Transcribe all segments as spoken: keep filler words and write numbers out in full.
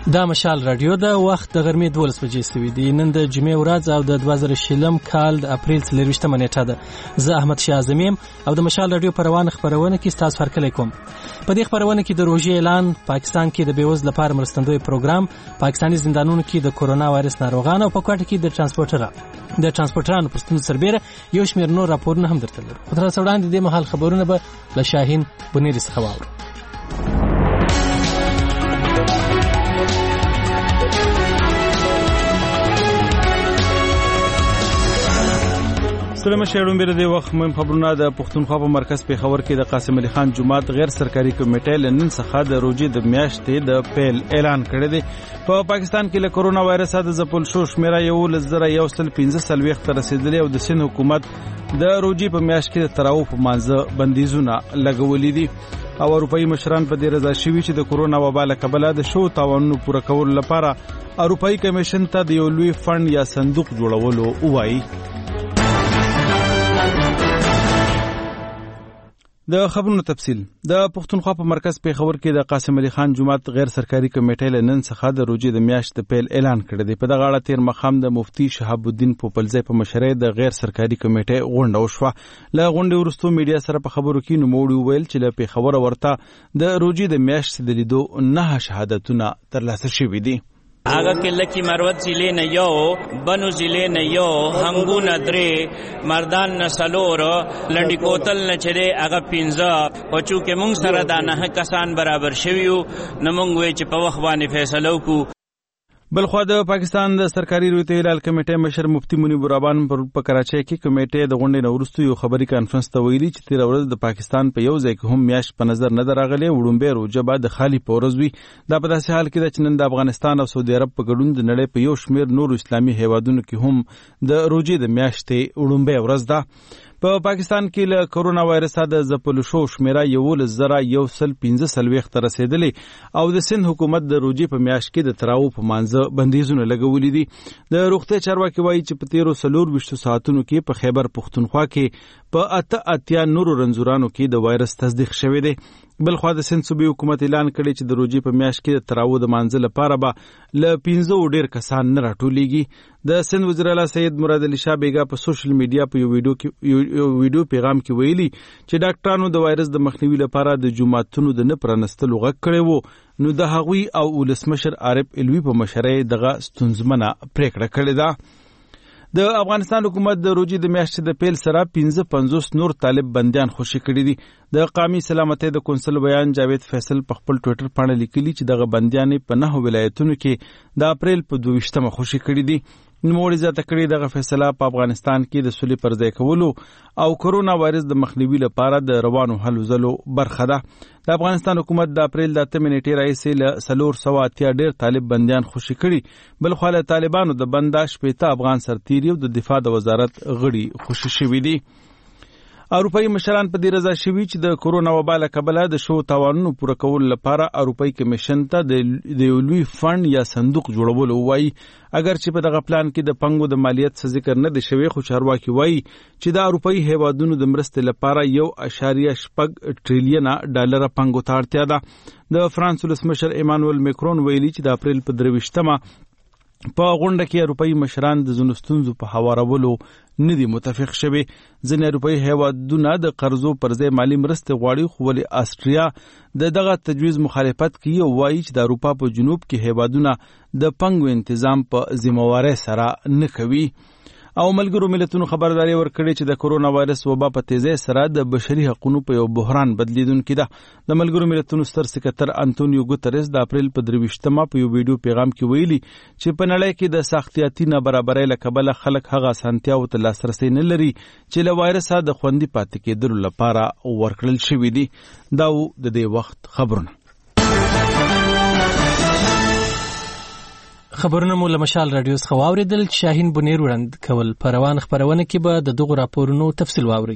دا مشال رادیو د وخت د غرمې دولس بجې سوي دي. نن د جمعې ورځ او د دوه زره شلم کال د اپریل څلرویشتمه نیټه ده. زه احمد شاه اعظم یم او د مشال رادیو په روانه خپرونه کې ستاسو هرکلی کوم. په دې خپرونه کې د روژې اعلان، پاکستان کې د بېوزلو لپاره مرستندوی پروګرام، پاکستاني زندانونو کې د کورونا وایرس ناروغان او په کوټه کې د ترانسپورټر د ترانسپورټرانو پر ستونزو سربېره یو شمېر نور راپورونه هم درته لرو. خو تر اوسه وړاندې دې مهال خبرونه به له شاهین بنیري څخه واورو. سلام شهرون بیره دی وخت مهم خبرونه د پښتونخوا په مرکز پیښور کې د قاسم علي خان جماعت غیر سرکاري کمیټې لنن څخه د روجي د میاشتې د پیل اعلان کړی دی. په پاکستان کې له کورونا وایرس د ځپل شو شمیره یو لزر یو سل پنځه سلويخ تر رسیدلې او د سین حکومت د روجي په میاشت کې د تراو په مانزه بندیزونه لګولې دي او اروپאי مشران په دې رضا شوي چې د کورونا وبا له کبله د شو تاوانونو پوره کولو لپاره اروپאי کمیشن ته د یو لوی فند یا صندوق جوړولو وایي. د خبرونو تفصیل د پښتونخوا په مرکز پیښور کې د قاسم علي خان جماعت غیر سرکاري کمیټې لنن څخه د روجي د میاشت د پیل اعلان کړی دی. په دغه اړه تیر مخام د مفتی شهاب الدین پوپلزی په مشرۍ د غیر سرکاري کمیټې غونډه وشوه. له غونډې وروسته میډیا سره په خبرو کې نوموړي وویل چې له پیښور ورته د روجي د میاشت د لیدو نه شهادتونه ترلاسه شوي دي. آگا که لکی مروت زیلی نیو بنو زیلی نیو هنگو ندره مردان نسلور لندی کوتل نچره آگا پینزا و چوکه مونگ سر دا نه کسان برابر شویو نمونگوی چه پا وخوانی فیصلو کو. بلخوا د پاکستان د سرکاري روغتیا هلال کمیټې مشر مفتی منیب الرحمن په کراچۍ کې کمیټې د غونډې نه وروسته یو خبري کانفرنس ته ویلي چې تېره ورځ د پاکستان په یو ځای کې هم میاشت په نظر نه ده راغلې. وړومبی روژه به د خالي په ورځ وي. دا په داسې حال کې ده چې نن د افغانستان او سعودي عرب په ګډون د نړۍ په یو شمېر نورو اسلامي هیوادونو کې هم د روژې د میاشتې وړومبی ورځ ده. په پاکستان کې له کورونا وایرس د ځپلو شو شمیره یولس زره یو سل پنځه څلوېښت ته رسېدلې او د سند حکومت د روجي په میاشت کې د تراو په مانځه بندیزونه لګولي دي. د روغتیا چارواکي وایي چې په تیرو څلور ویشتو ساعتونو کې په خیبر پښتونخوا کې په اته اتیا نورو رنځورانو کې د وایرس تصدیق شوی دی. بلخوا د سند صوبې حکومت اعلان کړی چې د روجي په میاشت کې د تراو د مانځه لپاره به له پنځو ډېر کسان نه راټولیږي. د سند وزیر اعلی سید مراد علي شاه بیګا په سوشل میډیا په یو ویډیو کې یو ویډیو پیغام کې ویلي چې ډاکټرانو د وایرس د مخنیوي لپاره د جوماتونو د نه پرانستلو غږ کړی وو نو د هغوی او ولسمشر عارف علوي په مشرۍ دغه ستونزمنه پریکړه کړې ده. د افغانستان حکومت د روجي د میاشتې د پیل سره پنځه پنځوس نور طالب بندیان خوشي کړي دي. د قومي سلامتۍ د کونسل بیان جاوید فیصل په خپل ټویټر باندې لیکلي چې دغه بندیان په نهو ولایتونو کې د اپریل په دوه ویشتمه خوشي کړي دي. نوموړي زیاته کړې دغه فیصله په افغانستان کې د سولې پر ځای کولو او کورونا وایرس د مخنیوي لپاره د روانو هلو ځلو برخه ده. د افغانستان حکومت د اپریل د اتمې نیټې راهیسې له څلور سوه اتیا ډېر طالب بندیان خوشي کړي. بلخوا له طالبانو د بنده شپېته افغان سرتیري او د دفاع د وزارت غړي خوشي شوي دي. اروپאי مشران په دې رضا شوي چې د کورونا وبا له کبله د شو تاوانونو پوره کولو لپاره اروپאי کمیشن ته د یو لوی فند یا صندوق جوړولو وایي. اگر چې په دغه پلان کې د پنګو د مالیت څه ذکر نه دی شوی خو چارواکي وایي چې د اروپאי هیوادونو د مرستې لپاره یو اعشاریه شپږ ټریلیونه ډالره پنګو ته اړتیا ده. د فرانس ولسمشر ایمانوئل میکرون ویلي چې د اپریل په درې ویشتمه په غونډه کې اروپאי مشران د ځینو ستونزو په هوارولو نه دي متفق شوي. ځینې اروپאי هیوادونه د قرضو پر ځای مالي مرستې غواړي خو ولې آسټریا د دغه تجویز مخالفت کوي او وایي چې د اروپا په جنوب کې هیوادونه د پنګو تنظیم په ذمہوارۍ سره نه کوي. او ملګرو ملتونو خبرداري ورکړې چې د کورونا وایرس وبا په تیزۍ سره د بشري حقوقو په یو بحران بدلیدونکې ده. د ملګرو ملتونو ستر سکرټر انټونیو ګوتریس د اپریل په درې ویشتمه په یو ویډیو پیغام کې ویلي چې په نړۍ کې د سختیاتي نابرابرۍ له کبله خلک هغه اسانتیاو ته لاسرسی نه لري چې له وایرسه د خوندي پاتې کېدلو لپاره ورکړل شوي دي. دا د دې وخت خبرونه. خبرونه مو له مشال رادیو څخه واورېدل چې شاهین بنیر وړاندې کول. په روانه خپرونه کې به د دغو راپورونو تفصیل واورئ.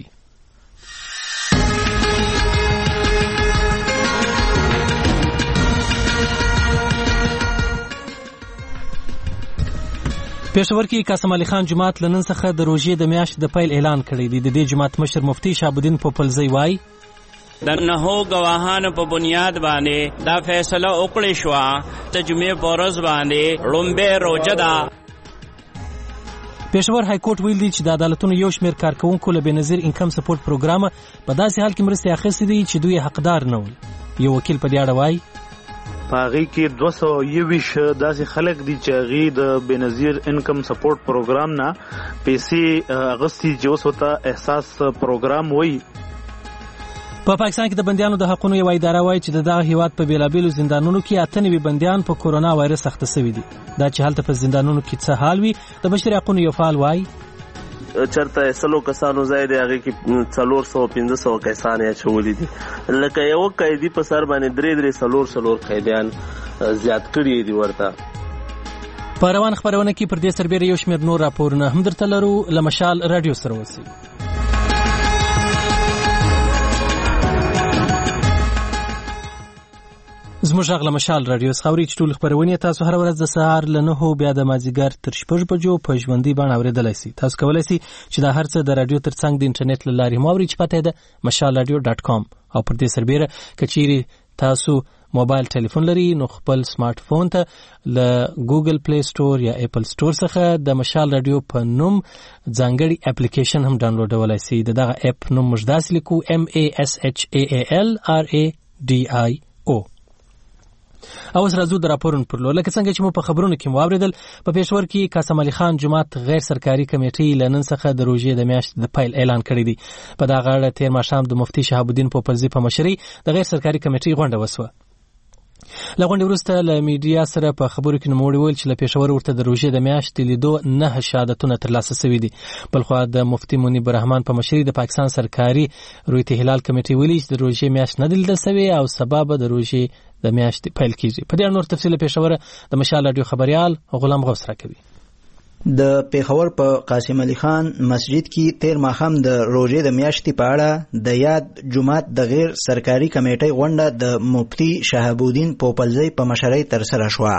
پېښور کې قاسم علي خان جماعت له نن څخه د روژې د میاشتې د پیل اعلان کړی دی. د دې جماعت مشر مفتی شهاب الدین پوپلزی وایي د نهو گواهانو په بنیاد باندې دا فیصله وکړې شوه د جمعې په ورځ باندې لومبه روجه ده. پېښور های کورټ ویل دی چې د عدالتونو یو شمېر کارکوونکو له بېنظیر انکم سپورټ پروګرام په داسې حال کې مرستې اخیستې دي چې دوی حقدار نه ول. یو وکیل په دې اړه وایي هغې کې دوه سوه یوویشت داسې خلک دي چې هغې د بېنظیر انکم سپورټ پروګرام نه پیسې اخیستي چې اوس ورته احساس پروګرام وایي. په پاکستان کې د بندیانو د حقونو یوه اداره وایي چې د دغه هیواد په بېلابېلو زندانونو کې اته نوي بندیان په کورونا وایرس اخته سوي دي. دا چې هلته په زندانونو کې څه حال وي د بشري حقونو یو فعال وایي چرته سلو کسانو ځای دی هغې کې څلور سوه پنځه سوه کسان یې اچولي دي. لکه یوه قیدي په سر باندې درې درې څلور څلور قیدیان زیات کړي دي ورته. په روان خپرونه کې پر دې سربېره یو شمېر نور راپورونه هم درته لرو. له مشال راډیو سره اوسئ. زموږ غږ له مشال راډیو څخه اورئ چې ټولې خپرونې تاسو هره ورځ د سهار له نهو بیا د مازدیګر تر شپږ بجو په ژوندۍ بڼه اورېدلی شئ. تاسو کولی شئ چې دا هر څه د راډیو تر څنګ د انټرنیټ له لارې هم واورئ چې پته یې ده مشال راډیو ډاټ کام. او پر دې سربېره که چیرې تاسو موبایل ټلیفون لري نو خپل سمارټ فون ته له ګوګل پلی سټور یا اپل سټور څخه د مشال راډیو په نوم ځانګړي اپلیکیشن هم ډاونلوډولی شئ. د دغه اپ نوم موږ داسې لیکو ام ای اس اچ ای ای ال آر ای ډي آی او. او اوس راځو د راپورونو پر لور. لکه څنګه چې مو په خبرونو کې مو واورېدل په پېښور کې قاسم علي خان جومات غیر سرکاري کمیټې له نن څخه د روژې د میاشتې د پیل اعلان کړی دی. په دغه اړه تېر ماښام د مفتي شهاب الدین پوپلزي په مشرۍ د غیر سرکاري کمیټې غونډه وسوه. له غونډې وروسته له میډیا سره په خبرو کې نوموړي وویل چې له پېښور ورته د روژې د میاشتې لیدو نهه شهادتونه ترلاسه سوي دي. بلخوا د مفتي منیب الرحمن په مشرۍ د پاکستان سرکاري رویت هلال کمیټې ویلي چې د روژې میاشت نه ده لیدل سوې او سبا به د روژې د میاشتې پیل کیږي. په دې اړه نور تفصیل پېښور د مشال راډیو خبریال غلام غوث راکوي. د پیښور په قاسم علي خان مسجد کې تیر ماښام د روژې د میاشتې په اړه د یاد جومات د غیر سرکاري کمیټې غونډه د مفتي شهاب الدین پوپلزي په مشرۍ ترسره شوه.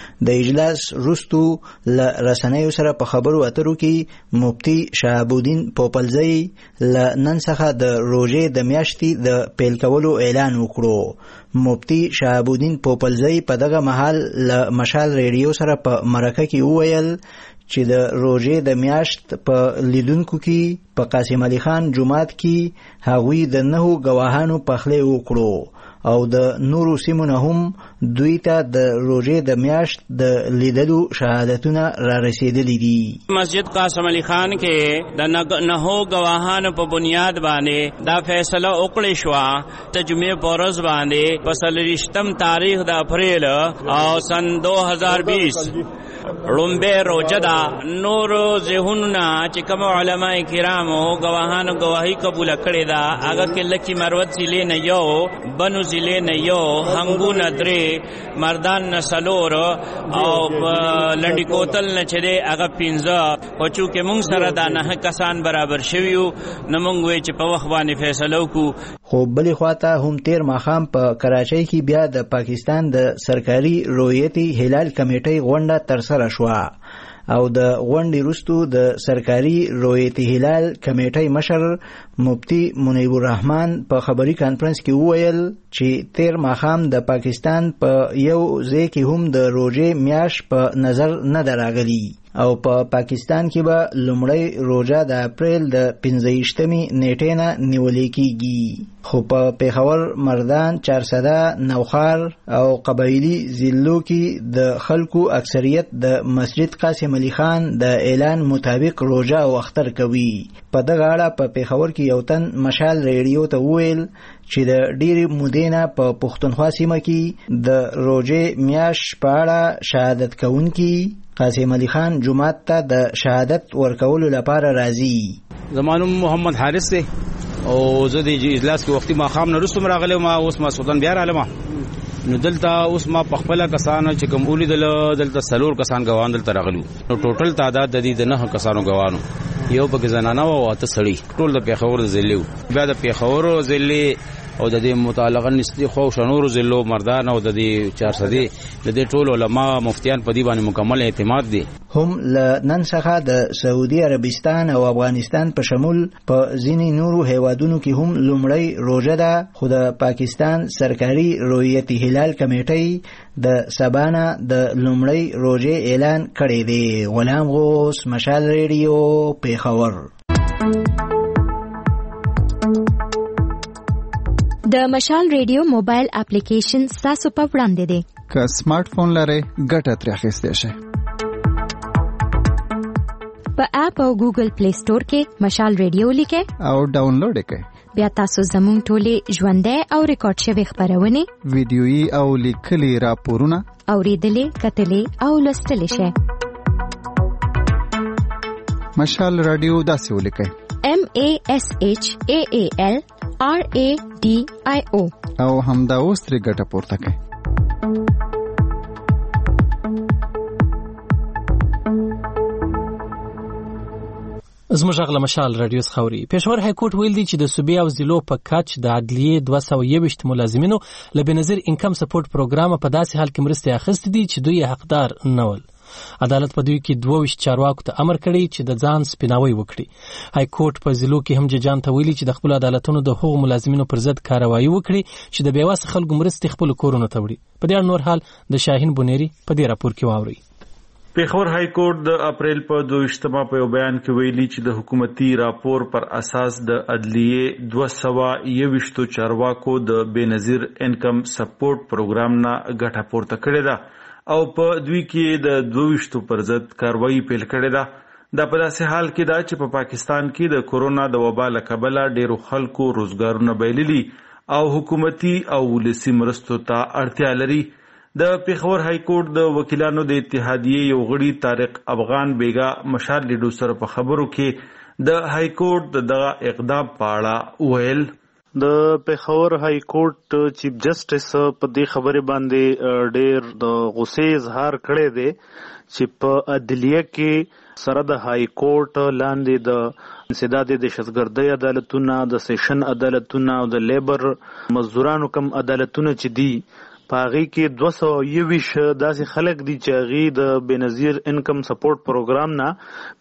د اجلاس وروستو له رسنیو سره په خبرو اترو کې مفتي شهاب الدین پوپلزي له نن څخه د روژې د میاشتې د پیل کولو اعلان وکړو. مفتي شهاب الدین پوپلزي په دغه مهال له مشال ریډیو سره په مرکه کې وویل چې د روژې د میاشت په لیدونکو کې په قاسم علي خان جومات کې هغوی د نهو گواهانو پخلی وکړو او د نورو سیمو نه هم دوی ته د روژې د میاشت د لیدلو شهادتونه را رسیدلی دي. مسجد قاسم علي خان کې د نهو گواهانو په بنیاد باندې دا فیصله وکړې شوه د جمعې په ورځ باندې په څلوېښتم تاریخ د اپریل او سن دو هزار بیس لومبه روجه ده. نورو ذهنونه چې کوم علما کرامو گواهانو گواهی قبول کړې ده هغه کې لکي مروت ضلع نه یو بنو ضلع نه یو هنګو نه درې مردان نه څلور او لنډي کوتل نه چې دی هغه پنځه. خو چونکې موږ سره دا نهه کسان برابر شوي وو نو موږ وایو چې په وخت باندې فیصله وکړو. خو بلې خواته هم تیر ماښام په کراچۍ کې بیا د پاکستان د سرکاري رویت هلال کمیټې غونډه ترسره شوه او د غونډې وروستو د سرکاري رویت هلال کمیټې مشر مفتي منیب الرحمن په خبري کانفرنس کې وویل چې تیر ماښام د پاکستان په یو ځای کې هم د روژې میاشت په نظر نه ده راغلي او په پاکستان کې به لومړی روژه د اپریل د پنځه ویشتمې نیټې نه نیولې کېږي. خو په پیښور، مردان، چارسده، نوخار او قبایلي ضلعو کې د خلکو اکثریت د مسجد قاسم علي خان د اعلان مطابق روژه او اختر کوي. په دغه اړه په پیښور کې یو تن مشال ریډیو ته وویل چې د ډېرې مودې نه په پښتونخوا سیمه کې د روژې میاشت په اړه شهادت کوونکي قاسم علي خان جومات ته د شهادت ورکولو لپاره راځي. زمانو محمد حارث دی او زه د اجلاس کې وختي ماښام نه وروسته راغلی ما اوس ما سلطان بیا راغلم نو دلته اوس ما په خپله کسانو چې کوم ولیدل دلته څلور کسان ګوان دلته راغلي نو ټوټل تعداد د دې د نهه کسانو ګوانو یو پکې زنانه او اته سړي ټول د پیښور ضلع بیا د پیښور ضلع او د دې متعلقه نسلی خو شنور زلو مردان او د دې چار سدي د دې ټول علما مفتیان په دې باندې مکمل اعتماد دي. هم ل نن څخه د سعودي عربستان او افغانستان په شمول په ځینې نورو هیوادونو کې هم لومړی روژه ده، خو د پاکستان سرکاري رویت هلال کمیټۍ د سبانا د لومړی روژې اعلان کړی دی. غلام غوث، مشال ریډیو، پیښور. د مشال ریډیو موبایل اپلیکیشن ستاسو په وړاندې دی. که سمارټ فون لرئ ګټه ترې اخیستی شئ. په اپ او ګوګل پلی سٹور کې مشال ریډیو لیکئ او ډاونلوډ یې کړئ. بیا تاسو زموږ ټولې ژوندۍ او ریکارډ شوې خپرونې، ویډیويي او لیکلي راپورونه اورېدلې، کتلې او لوستلی شئ. مشال رادیو داسې ولیکئ: M A S H A A L R A D I O او همدا اوس ترې ګټه پورته کړئ. زموږ غږ مشال رادیو خوري. پېښور های کورټ ویل دي چې د صوبې او ضلعو په کچ د عدلیې دوه سوه یوویشت ملازمینو له بېنظیر انکم سپورټ پروګرامه په داسې حال کې مرستې اخیستې دي چې دوی حقدار نه ول. عدالت په دوی کې دوه ویشت چارواکو ته امر کړی چې د ځان سپیناوی وکړي. های کورټ په ضلعو کې هم ججان ته ویلي چې د خپل عدالتونو د هغو ملازمینو پر ضد کاروایي وکړي چې د بېوسه خلکو مرستې خپل کورونو ته وړي. په دې اړه نور حال د شاهین بونیری په دې راپور کې واورئ. پیښور های کورټ د اپریل په دویشتمه په یو بیان کې ویلي چې د حکومتي راپور پر اساس د عدلیې دوه سوه یوویشتو چارواکو د بېنظیر انکم سپورټ پروګرام نه ګټه پورته کړې ده او په دوی کې د دویشتو پر ضد کاروایي پیل کړې ده. دا په داسې حال کې ده چې په پاکستان کې د کورونا د وبا له کبله ډېرو خلکو روزګارونه بایللي او حکومتي او ولسي مرستو ته اړتیا لري. د پیښور های کورټ د وکیلانو د اتحادیې یو غړي طارق افغان بیګا مشال لیډو سره په خبرو کې د های کورټ دغه اقدام په اړه ویل. د پیښور های کورټ چیف جسټس په دې خبرې باندې ډېر د غصې اظهار کړی دی چې په عدلیه کې سره د های کورټ لاندې د انسداد د دهشتګردۍ عدالتونه، د سیشن عدالتونه او د لیبر مزدورانو کم عدالتونه چې دي په هغې کې دوه سوه یوویشت داسې خلک دي چې هغې د بېنظیر انکم سپورټ پروګرام نه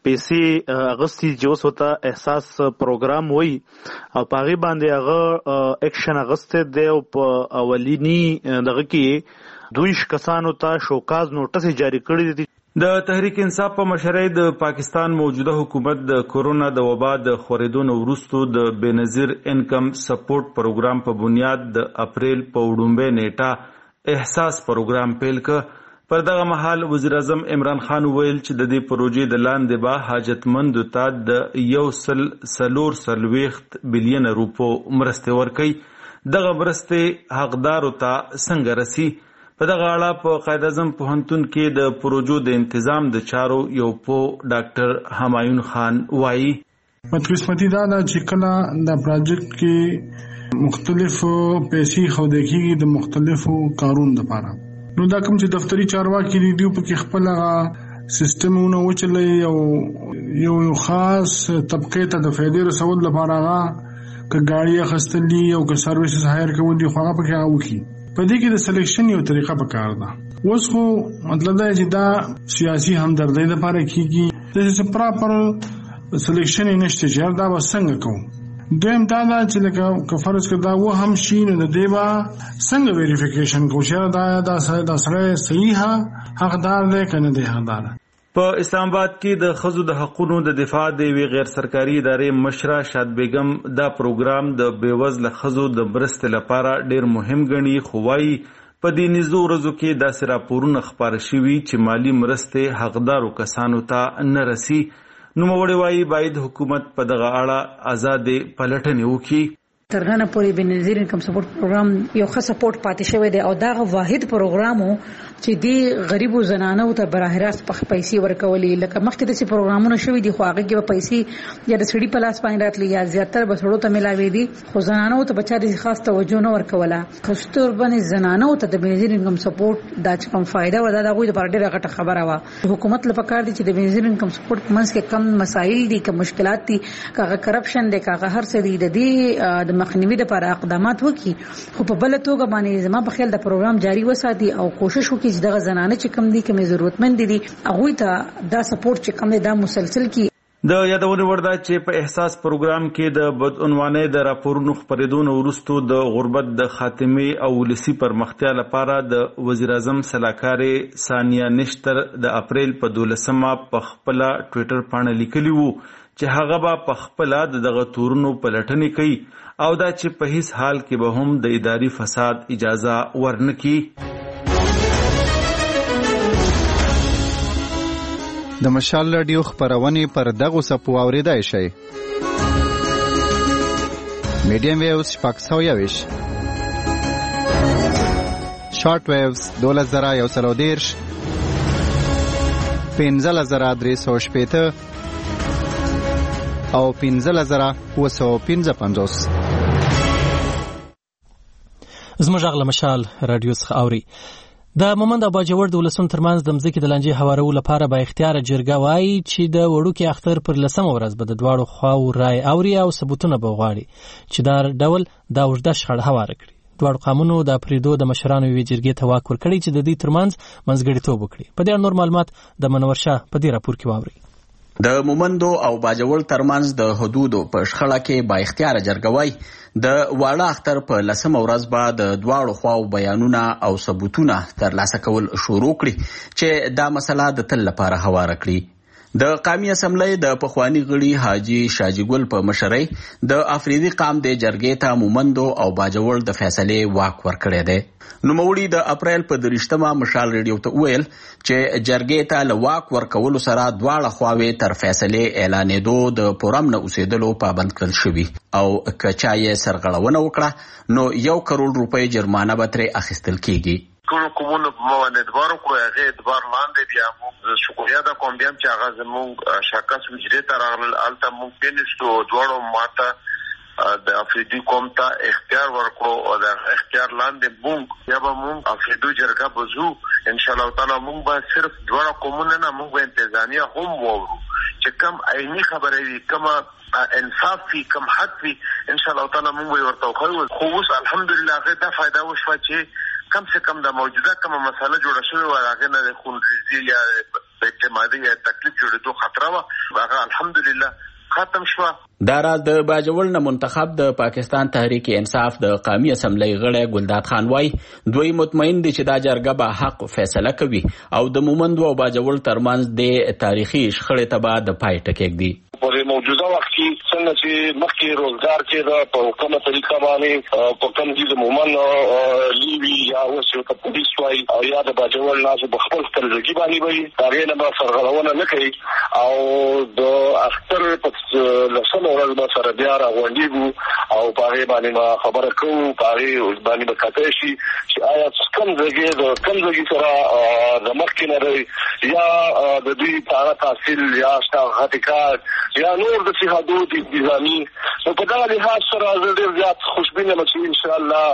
پیسې اخیستي چې اوس ورته احساس پروګرام وایي او په هغې باندې هغه اکشن اخیستی دی او په اولیني دغه کې دویشت کسانو ته شوکاز نوټسې جاري کړي دي. د تحریک انصاف په مشرۍ د پاکستان موجوده حکومت د کورونا د وبا د خورېدو نه وروستو د بېنظیر انکم سپورټ پروګرام په بنیاد د اپریل په وړومبۍ نیټه احساس پروګرام پیل ک. پر دغه مهال وزیر اعظم عمران خان ویل چې د دې پروژې د لاندې به حاجتمندو ته د یو سل څلور څلوېښت بلین روپو مرستې ورکوي. دغه مرستې حقدارو ته څنګه رسي؟ په دغه اړه په قائد اعظم پوهنتون کې د پروژو د انتظام د چارو یو پو ډاکټر همایون خان وایي. بدقسمتي دا ده چې کله دا پروجیکټ کې مختلف پیسې خوده کېږي د مختلفو کارونو لپاره، نو دا کوم چې دفتري چارواکي دي دوی په کې خپل سیستمونه وچلي او یو یو خاص طبقه ته د فائدې رسول لپاره هغه که گاڑی اخیستل دي او که سرویسز هایر کول دي خو هغه پکې هغه وکړي. په دې کې د سلیکشن یو طریقه پکار ده. اوس خو مطلب دا چې دا سیاسي همدردۍ لپاره کېږي، د پراپر سلیکشن نشته چې دا به څنګه کوو. دویم دا دا چې لکه که فرض کړه دا و هم شي نو د دې به څنګه ویریفیکیشن کوو چې دا دا سړی صحیح حقدار دی که نه دی حقدار. په اسلام آباد کې د ښځو د حقونو د دفاع د یوې غیر سرکاري ادارې مشره شاد بیگم دا پروګرام د بېوزله ښځو د مرستې لپاره ډېر مهم ګڼي، خو وایي په دې نږدې ورځو کې داسې راپورونه خپاره شوي چې مالي مرستې حقدارو کسانو ته نه رسي. نوموړی وایي باید حکومت په دغه اړه آزادې پلټنې وکړي. تر ننه پورې بېنظیر انکم سپورټ پروګرام یو ښه سپورټ پاتې شوی دی او دا واحد پروګرام و چې دی غریبو زنانو ته براه راست پیسې ورکولې لکه مخکې د پروګرامونو شوي دي خو هغه کې به پیسې یا د سړي په لاس باندې راتلي یا زیاتره به سړو ته ملاوي دي خو زنانو ته بچا د خاص توجه نه ورکوله خصوصا باندې زنانو ته د بنزین انکم سپورټ د کوم فائدہ ودا د غوي د پر ډیره غټه خبره وا حکومت لپاره کار دي چې د بنزین انکم سپورټ منځ کې کم مسایل دي کم مشکلات دي کاغه کرپشن دي کاغه هر څه دي د دې د مخنیوي لپاره اقدامات وکړي خو په بل توګه باندې زما په خیال د پروګرام جاری وساتي او کوشش وکړي چې دغه زنانه چې کم دي کوم ضرورتمند دي هغه ته دا سپورټ چې کم دي دا مسلسل کی د یادونه ورده چې په احساس پروګرام کې د بدعنوانۍ د راپورونو خپرېدو وروسته د غربت د خاتمې او ولسی پرمختیا لپاره د وزیر اعظم سلاکارې ثانیه نشتر د اپریل په دولسمه په خپل ټوئیټر باندې لیکلی وو چې هغه به په خپل دغه تورونو پلټنې کوي او دا چې په هیڅ حال کې به هم د اداري فساد اجازه ورنکړي. د مشال رادیو خبرونه پر دغه سپو اوریدای شي. میډیم ویوز شپږ سوه یویش، شارټ ویوز دوله زره یو سل او دېرش، پنځه زره درې سوه شپېته او پنځه زره اووه سوه پنځه پنځوس. زموږ غږ له مشال رادیو څخه اوري. د مومند او باجوړ د ولسونو ترمنځ د مځکې د لانجې هوارولو لپاره با اختیاره جرګه وایي چې د وړوکي اختر پر لسمه ورځ به د دواړو خواو رای اوري او ثبوتونه به وغواړي چې دا ډول دا اوږده شخړه هواره کړي. دواړو قومونو د پریدو د مشرانو یوې جرګې ته واک ورکړی چې د دې ترمنځ منځګړیتوب وکړي. په دې اړه نور معلومات د منور شاه په دې راپور کې واورئ. د مومندو او باجوړ ترمنځ د حدودو په شخړه کې با اختیاره جرګه وایي د واړه اختر په لسمه ورځ به د دواړو خواو بیانونه او ثبوتونه ترلاسه کول شروع کړي چې دا مسله د تل لپاره هواره کړي. د قومي اسمبلی د پخوانی غړي حاجی شاجی ګل په مشرۍ د افریدي قام د جرګې ته مومندو او باجوړ د فیصلې واک ورکړی دی. نوموړي د اپریل په دریشتمه مشال ریډیو ته وویل چې جرګې ته له واک ورکولو سره دواړه خواوې تر فیصلې اعلانېدو د پرامن اوسېدلو پابند کړل شوي او که چا یې سرغړونه وکړه نو یو کروڑ روپۍ جرمانه به ترې اخیستل کیږي. ټول کومونه په باندې ادبار کړو هغه ادبار لاندې بیا موږ شکریا دا کوم بیا چې هغه زموږ شاکاس وجري ته راغلل الته موږ پینشتو دواړو ماته د افریدي قوم ته اختیار ورکړو او د اختیار لاندې موږ یا به موږ افریدو جرګه بزو ان شاء الله تعالی موږ به صرف دواړه قومونه نه موږ به انتظامیه هم وورو چې کم عیني خبره وي کم انصاف فی کم حق فی ان شاء الله تعالی موږ ورته خو خو اوس الحمدلله هغه دا فائدہ وشو چې کم سے کم د موجوده کومه مسله جوړه شوې و هغه نه خونریزي یا اعتمادي یا تکلیف جوړېدو خطر و هغه الحمدلله ختم شو. دا راز د باجوړ نه منتخب د پاکستان تحریک انصاف د قومي اسمبلی غړی ګلداد خان وای دوی مطمئن دي چې دا جرګه به حق فیصله کوي او د مومند او باجوړ ترمنځ د تاریخي شخړې ته به د پای ټکیږي. په موجوده وخت کې څنګه چې مخکې روزګار کې دا په کومه طریقه باندې په کوم دي د مومن لیوی یا اوس یو په پولیس وای او یا د باجوړ ناز په خپل سترګي باندې وای هغه نه به سرغړونه نه کوي او د اختر په لسمه ورځ به سره بیا راغونډیږو او په هغه باندې ما خبره کوو په هغه باندې به کتای شي چې آیا څنګه ځای د کوم ځای سره د مخکې نه یا د دې په اړه تحصیل یا شتاغتکار یا نور د حدود انتظامی نو په دا لحاظ سره ډېر زیات خوشبینه یم چې ان شاء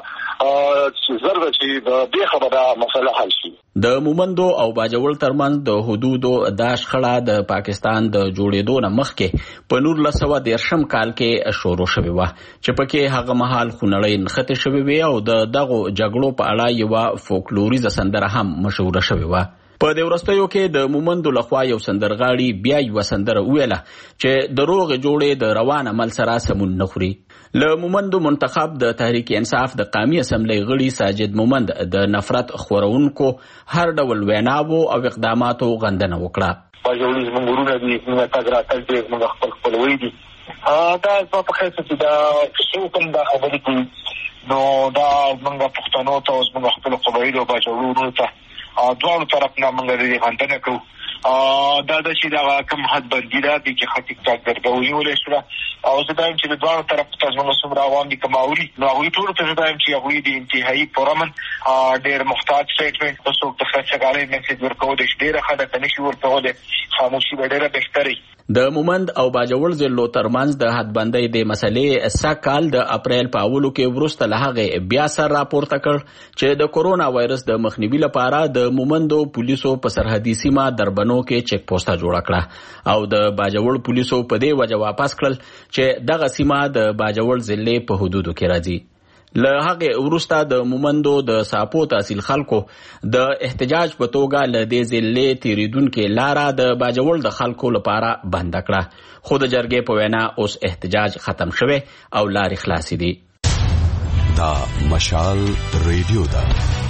الله زرد چې د دې خبره مسله حل شي. د مومندو او باجوړ ترمنځ د حدودو د شخړه د پاکستان د جوړېدو نه مخکې په نولس سوه دېرشم کال کې شروع شوې وه چې پکې هغه مهال خونړۍ نښتې شوې وې او د دغو جګړو په اړه یوه فولکلوریزه سندره هم مشهوره شوې وه. په دې وروستیو کې د مومندو لخوا یو سندرغاړي بیا یوه سندره وویله چې د روغې جوړې د روان عمل سره سمون نه خوري. له مومندو منتخب د تحریک انصاف د قومي اسمبلی غړي ساجد مومند د نفرت خورونکو هر ډول ویناوو او اقداماتو غندنه وکړه. باجوړي زموږ ورونه دي موږ تګ راتګ دي موږ خپل خپلوي دي دا زما په خیال چې دا څوک هم دا خبرې کوي نو دا موږ پښتنو ته اوس موږ خپلو قبایلو باجوړو ته دواړو طرف نه موږ د غندنه کوو دا د چې دا کوم حد بندي ده د چې خطیک تاک درګوي ولې شو او زه دا چې د دوه طرف ته ځمنه سمرا عوام دي کماوري نو هغه ټول ته دا چې هغه د انتهایی پرمن ډېر محتاج سټیټمنټ په څوک د خرڅګالۍ میسج ورکول دي ډېر خدای ته نشي ورکول خاموشي ډېره بهتري. د مومند او باجوړ ضلعو ترمنځ د حدبندۍ د مسلې سکهال د اپریل په اولو کې وروسته له هغې بیا سر راپورته کړ چې د کورونا وایرس د مخنیوي لپاره د مومندو پولیسو په سرحدي سیمه دربنو کې چک پوسټه جوړه کړه او د باجوړ پولیسو په دې وجه واپس کړل چې دغه سیمه د باجوړ ضلع په حدودو کې راځي. له هغې وروسته د مومندو د ساپو تحصیل خلکو د احتجاج په توګه له دې ضلع تېرېدونکې لاره د باجوړ د خلکو لپاره بنده کړه خو د جرګې په وینا اوس احتجاج ختم شوی او لارې خلاصې دي. دا مشال ریډیو ده.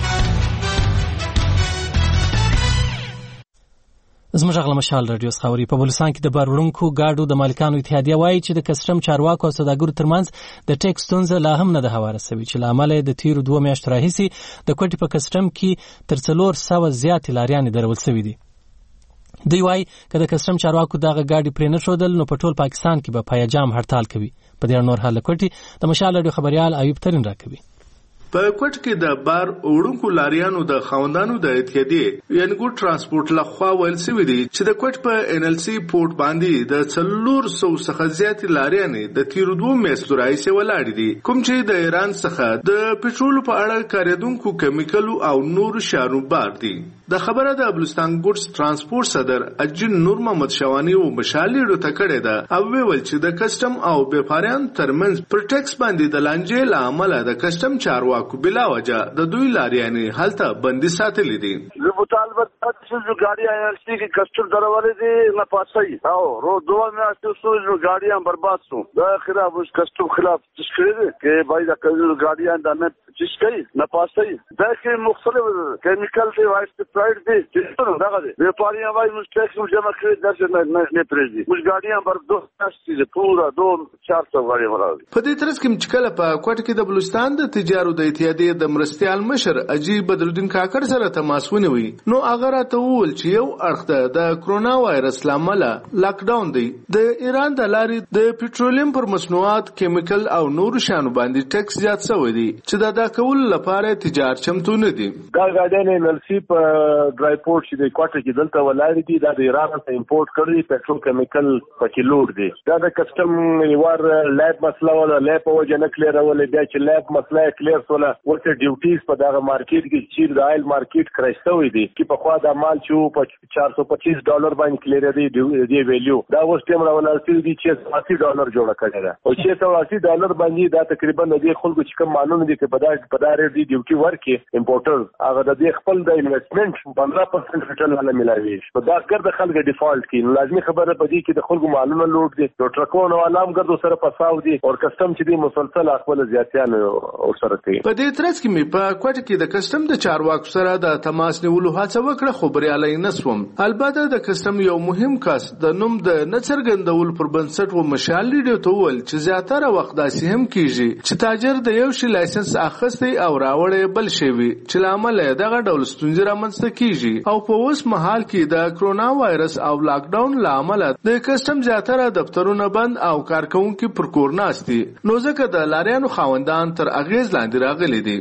زموږ غږ مشال رادیو خاوري په بلوچستان کې د بار وړونکو ګاډو د مالکانو اتحادیه وایي چې د کسټم چارواکو او سوداګرو ترمنځ د ټیکس ستونزه لا هم نه ده هواره سوې چې له امله د تیرو دوه میاشتو راهیسې د کوټې په کسټم کې تر څلور سوه زیاتې لاریانې درول سوي دي. دوی وایي که د کسټم چارواکو دغه ګاډي پرې نه ښودل نو په ټول پاکستان کې به پایجام هړتال کوي. په دې نور حال له کوټې د مشال رادیو خبریال ایوب ترین راکوي. په کوټ کې د بار وړونکو لاریانو د خاوندانو د اتحادیې یعنی ګوډ ترانسپورت لخوا ویل سوي دي چې د کوټ په ان ال سي پورت باندې د څلور سوه څخه زیاتې لاریانې د تیرو دوه میاشتو راهیسې ولاړې دي کوم چې د ایران څخه د پټرولو په اړه کارېدونکو کیمیکلو او نورو شیانو بار دي. د خبره د بلوچستان ګوډز ترانسپورت صدر اجن نور محمد شوانی او مشالې ته کړې ده او ویل چې د کسټم او بیپاریان ترمنځ پر ټیکس باندې د لانجې له امله د کسټم چارواکو بلا وجه د دوی لاریانې هلته بندي ساتلې دي. زه مطالبه کوم چې ګاډي آی ال سی کې کسټم درولې دي نه پاتې او رو دوه میاشتې سوزو ګاډیان برباد شو دا خلاف کسټم خلاف تشکیل کې باید د ګاډیان د نه تشکیل نه پاتې دا کې مختلف کیمیکل دی وایس پرایډ دی چې دغه دی وپاریان وای موږ ټیکس موږ جمع کړی درته نه نه پرېږدي موږ ګاډیان بر دوه میاشتې پورا دوه چار سوه غاډي ولاړ. په دې ترڅ کې چې کله په کوټ کې د بلوچستان د تجارو د اتحادیې د مرستیال مشر اجي بدرالدین کاکړ سره تماس ونیوي نو هغه راته وویل چې یو اړخ د کرونا وایرس له امله لاک ډاون دی د ایران د لارې د پټرولیم پر مصنوعات کیمیکل او نورو شیانو باندې ټیکس زیات شوی دی چې د ادا کولو لپاره تجار چمتو نه دي. دا ګاډیان ان ال سی په ډرای پورت چې د کوټه کې دلته ولاړ دي دا د ایران څخه امپورټ کړی پټرول کیمیکل پکې لوډ دي دا د کسټم یوار لیب مسله ولا لیب او جن کلیر ولا بیا چې لیب مسله کلیر ولا ورته ډیوټیز په دغه مارکیټ کې چې د آیل مارکیټ کرایستوي دي چې په خوا د مال چې په چار سوه پچیس ډالر باندې کلیر دی دی ویلیو دا اوس ټیم راولل دي چې اسی ډالر جوړه کړی دا او چې سوه اسی ډالر باندې دا تقریبا د خلکو چې کوم مالونه دي په دغه په دغه دی ډیوټي ورکي امپورټر هغه د خپل د انویسټمنټ پندرہ پرسنٹ ریټرن ولا ملاوي په دا ګرځ خلک ډیفالت کی لازمي خبره پدې کې د خلکو معلومه لوټ دي نو ټرکونو علام ګرځو سره پساو دي او کسٹم چې دی مسلسل خپل زیاتیان او سره کوي. په دې ترڅ کې مې په کوټه کې د کسٹم د چارواکو سره د تماس نیولو هڅه وکړه خو بریالي نسوم. البته د کسٹم یو مهم کس د نوم د نڅرګندول پر بنسټ و مشال ریډیو ته وویل چې زیاتره وخت داسې هم کیږي چې تاجر د یو شی لایسنس اخیستی او راوړی بل شی وي چې لامل دغه ډول ستونزې رامنځته کیږي او په اوس مهال کې د کرونا وایرس او لاک ډاون لامل د کسٹم زیاتره دفترونه بند او کارکونکو پر کور ناستي نو ځکه د لاریانو خاوندان تر اغیز لاندې راغلي دي.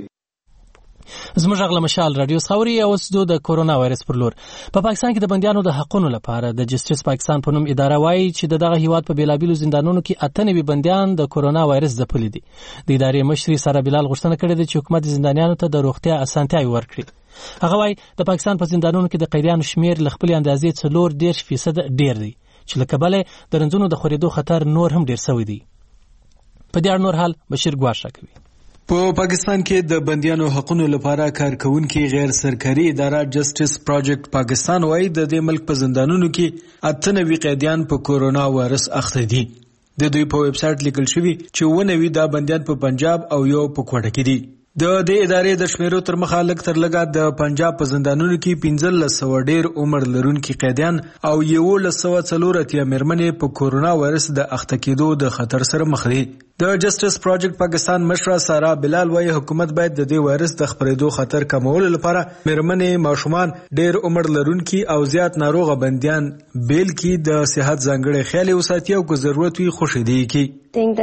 زموږ غږ مشال رادیو خاوري او سدو د کورونا وایرس پر لور په پاکستان کې د بندیانو د حقونو لپاره د جسټس پاکستان په نوم اداره وایي چې دغه هیواد په بیلابیلو زندانونو کې اته نوي بندیان د کورونا وایرس ځپلي دي. د ادارې مشري ساره بلال غوښتنه کړې ده چې حکومت زندانیانو ته د روغتیا اسانتیاوې ورکړي. هغه وايي د پاکستان په زندانونو کې د قیدیانو شمیر له خپلې اندازې څلور دېرش فیصد ډېر دی چې له کبله د رنځونو د خورېدو خطر نور هم ډېر سوی دی. په دې اړه نور حال بشیر ګواښ راکوي. په پاکستان کې د بندیانو حقونو لپاره کارکونکي غیر سرکاري اداره جسټس پروجیکټ پاکستان وايي د دې ملک په زندانونو کې اته نوي قیدیان په کورونا وایرس اخته دي. د دوی په ویب سټ لیکل شوی چې ونوي دا بندیان په پنجاب او یو په کوټه کې دي. د دې ادارې د شمیرو تر مخه لږ تر لږه د پنجاب په زندانونو کې پنځلس سوه ډیر عمر لرونکي قیدیان او یولس سوه څلور اتیا مېرمنې په کورونا وایرس د اخته کېدو د خطر سره مخ دي. د جسټس پروجیکټ پاکستان مشره سارا بلال وايي حکومت باید د دې وایرس د خپرېدو خطر کمولو لپاره مېرمنې، ماشومان، ډیر عمر لرونکي او زیات ناروغه بندیان بیل کې د صحت ځانګړی خیال وساتي او که ضرورت وي خوشیدګي کوي.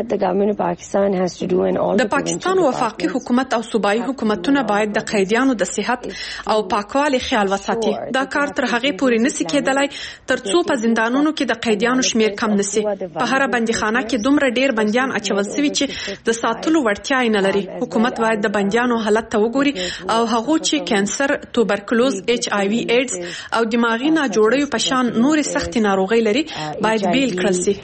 د پاکستان وفاقي حکومت او صوبایي حکومتونه باید د قیدیانو د صحت او پاکوالي خیال وساتي. دا کار تر هغې پورې نشي کېدلی ترڅو په زندانونو کې د قیدیانو شمیر کم نشي. په هره بندیخانه کې دومره ډیر بندیان اچول شوي چې د ساتلو وړتیا یې نه لري. حکومت باید د بندیانو حالت ته وګوري او هغو چې کینسر، توبرکلوز، ایچ آی وي ایډز او دماغي ناجوړیو په شان نورې سختې ناروغۍ لري باید بیل کړل شي.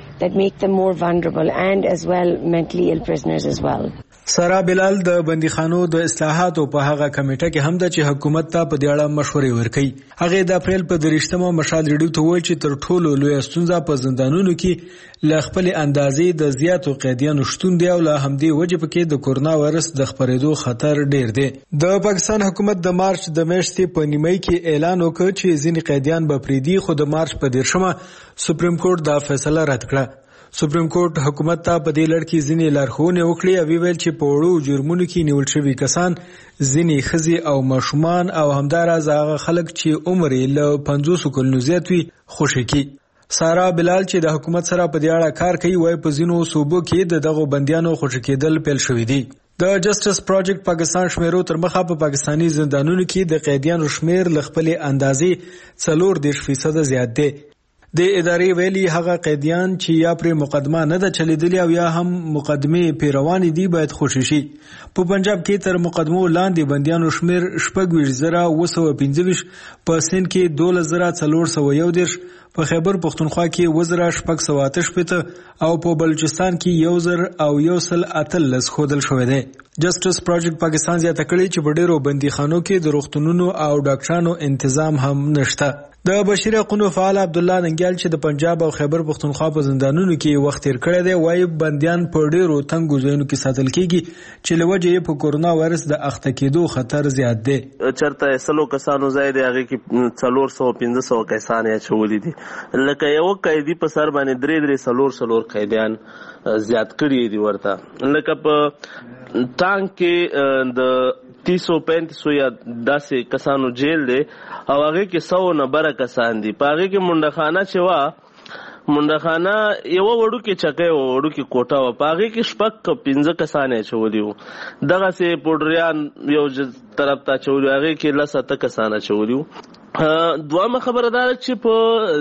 as well mentally ill prisoners as well. سارا بلال د بندیخانو د اصلاحاتو په هغه کمیټه کې هم ده چې حکومت ته په دې اړه مشورې ورکوي. هغه د اپریل په دریشتمه مشال ریډیو ته وویل چې تر ټولو لویه ستونزه په زندانونو کې له خپلې اندازې د زیاتو قیدیانو شتون دی او له همدې وجې پکې د کورونا وایرس د خپرېدو خطر ډیر دی. د پاکستان حکومت د مارچ د میاشتې په نیمایي کې اعلان وکړ چې ځینې قیدیان به پرېږدي، خو د مارچ په دېرشمه سپریم کورټ دا فیصله رد کړه. سپریم کورټ حکومت ته په دې لړ کې ځینې لارښوونې وکړې او ویل چې په وړو جرمونو کې نیول شوي کسان، ځینې ښځې او ماشومان او همداراز هغه خلک چې عمر یې له پنځوسو کلونو زیات وي خوشي کړي. سارا بلال چې د حکومت سره په دې اړه کار کوي وایي په ځینو صوبو کې د دغو بندیانو خوشي کېدل پیل شوي دي. د جسټس پروجیکټ پاکستان شمیرو تر مخه په پاکستاني زندانونو کې د قیدیانو شمیر له خپلې اندازې څلور دېرش فیصده زیات دی. د ادارې ویلي هغه قیدیان چې یا پر مقدمه نه ده چلیدلې او یا هم مقدمې پیروانې دي باید خوشي شي. په پنجاب کې تر مقدمو لاندې بندیانو شمیر شپږ ویشت زره اوه سوه پنځه ویشت، په سند کې دولس زره څلور سوه یو دېرش، په خیبر پښتونخوا کې اووه زره شپږ سوه اته شپېته او په بلوچستان کې یو زر او یو سل اتلس ښودل شوی دی. جسټس پروجیکټ پاکستان زیاته کړې چې په ډېرو بندیخانو کې د روغتونونو او ډاکټرانو تنظیم هم نشته. د بشیر حقونو فعال عبدالله ننګیال چې د پنجاب او خیبر پښتونخوا په زندانونو کې وخت تیر کړی دی وایي بندیان په ډېرو تنګو ځایونو کې ساتل کېږي چې له وجې یې په کورونا وایرس د اخته کېدو خطر زیات دی. چېرته سلو کسانو ځای دی هغې کې څلور سوه پنځه سوه کسان یې اچولي دي. لکه یو قیدي په سر باندې درې درې څلور څلور قیدیان زیات کړي دي ورته. لکه په ټانک کې د تیسو پینتیسو یا داسې کسانو جیل دی او هغې کې سو نه بره کسان دي. په هغې کې منډخانه چې وه، منډخانه یوه وړوکې چکۍ وه، وړوکې کوټه وه، په هغې کې شپږ پنځه کسان یې اچولي وو. دغسې پوډریان یو طرف ته اچولي وو، هغې کې لس اته کسان اچولي وو. دوامه خبره دا ده چې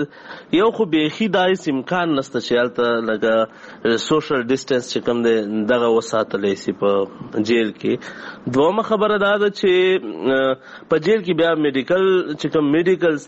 په یو خو بیخي دا هېڅ امکان نشته چې هلته لکه سوشل ډسټنس چې کوم دی دغه وساتلی سي په جیل کې. دوامه خبره دا ده چې په جیل کې بیا میډیکل چې کوم میډیکل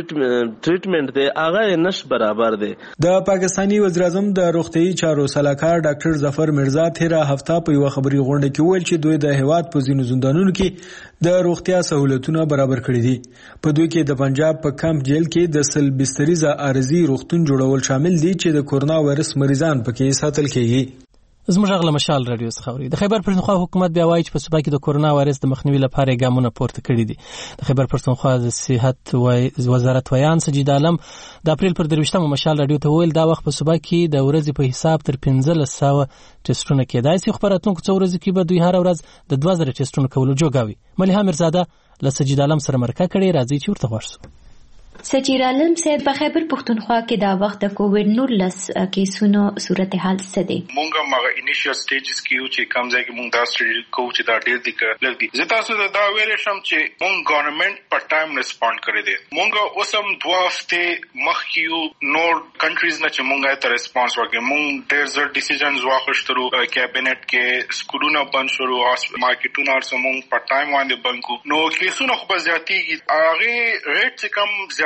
ټریټمنټ دی هغه یې نش برابر دی. د پاکستاني وزیراعظم د روغتیايي چارو سلاکار ډاکټر ظفر مرزا تېره هفته په یوه خبري غونډه کې وویل چې دوی د هېواد په ځینو زندانونو کې د روغتیا سهولتونه برابر کړي دي. په دوی کې د پنجاب په کمپ جیل کې د سل بستریزه عارضي روغتون جوړول شامل دي چې د کورونا وایرس مریضان پکې ساتل کېږي. زموږ غږ له مشال راډیو څخه اوري. د خیبر پښتونخوا حکومت بیا وایي چې په صوبه کې د کورونا وایرس د مخنیوي لپاره ګامونه پورته کړي دي. د خیبر پښتونخوا د صحت وزارت ویان سجید عالم د اپریل پر درویشتمه مشال راډیو ته وویل دا وخت په صوبه کې د ورځې په حساب تر پنځلس سوه ټسټونه کېدای شي، خو په راتلونکو څو ورځو کې به دوی هره ورځ د دوه زره ټسټونو کولو جوګه وي. ملیحه میرزاده له سجید عالم سره مرکه کړې، راځي چې ورته غوږ شو. سجید عالم صاحب په خیبر پښتونخوا کې دا وخت د کووډ نولس کیسونو صورتحال څه دی؟ مونږه مغه انیشیل سټیجز کې یو چې کوم ځای کې مونږ دا سټډي کوو چې دا ډېر دي لږ دي. زه تاسو ته دا ویلی شم چې مونږ ګورنمنټ په ټایم ریسپونډ کړی دی. مونږ اوس هم دوه هفتې مخکې یو نور کنټریز نه چې مونږ ته ریسپانس ورکړي. مونږ ډېر زر ډیسیژنز واخیستلو، کابینټ کې سکولونه بند شولو، مارکیټونه هر څه مونږ په ټایم باندې بند کړو. نو کیسونه خو به زیاتېږي، هغې ریټ چې کوم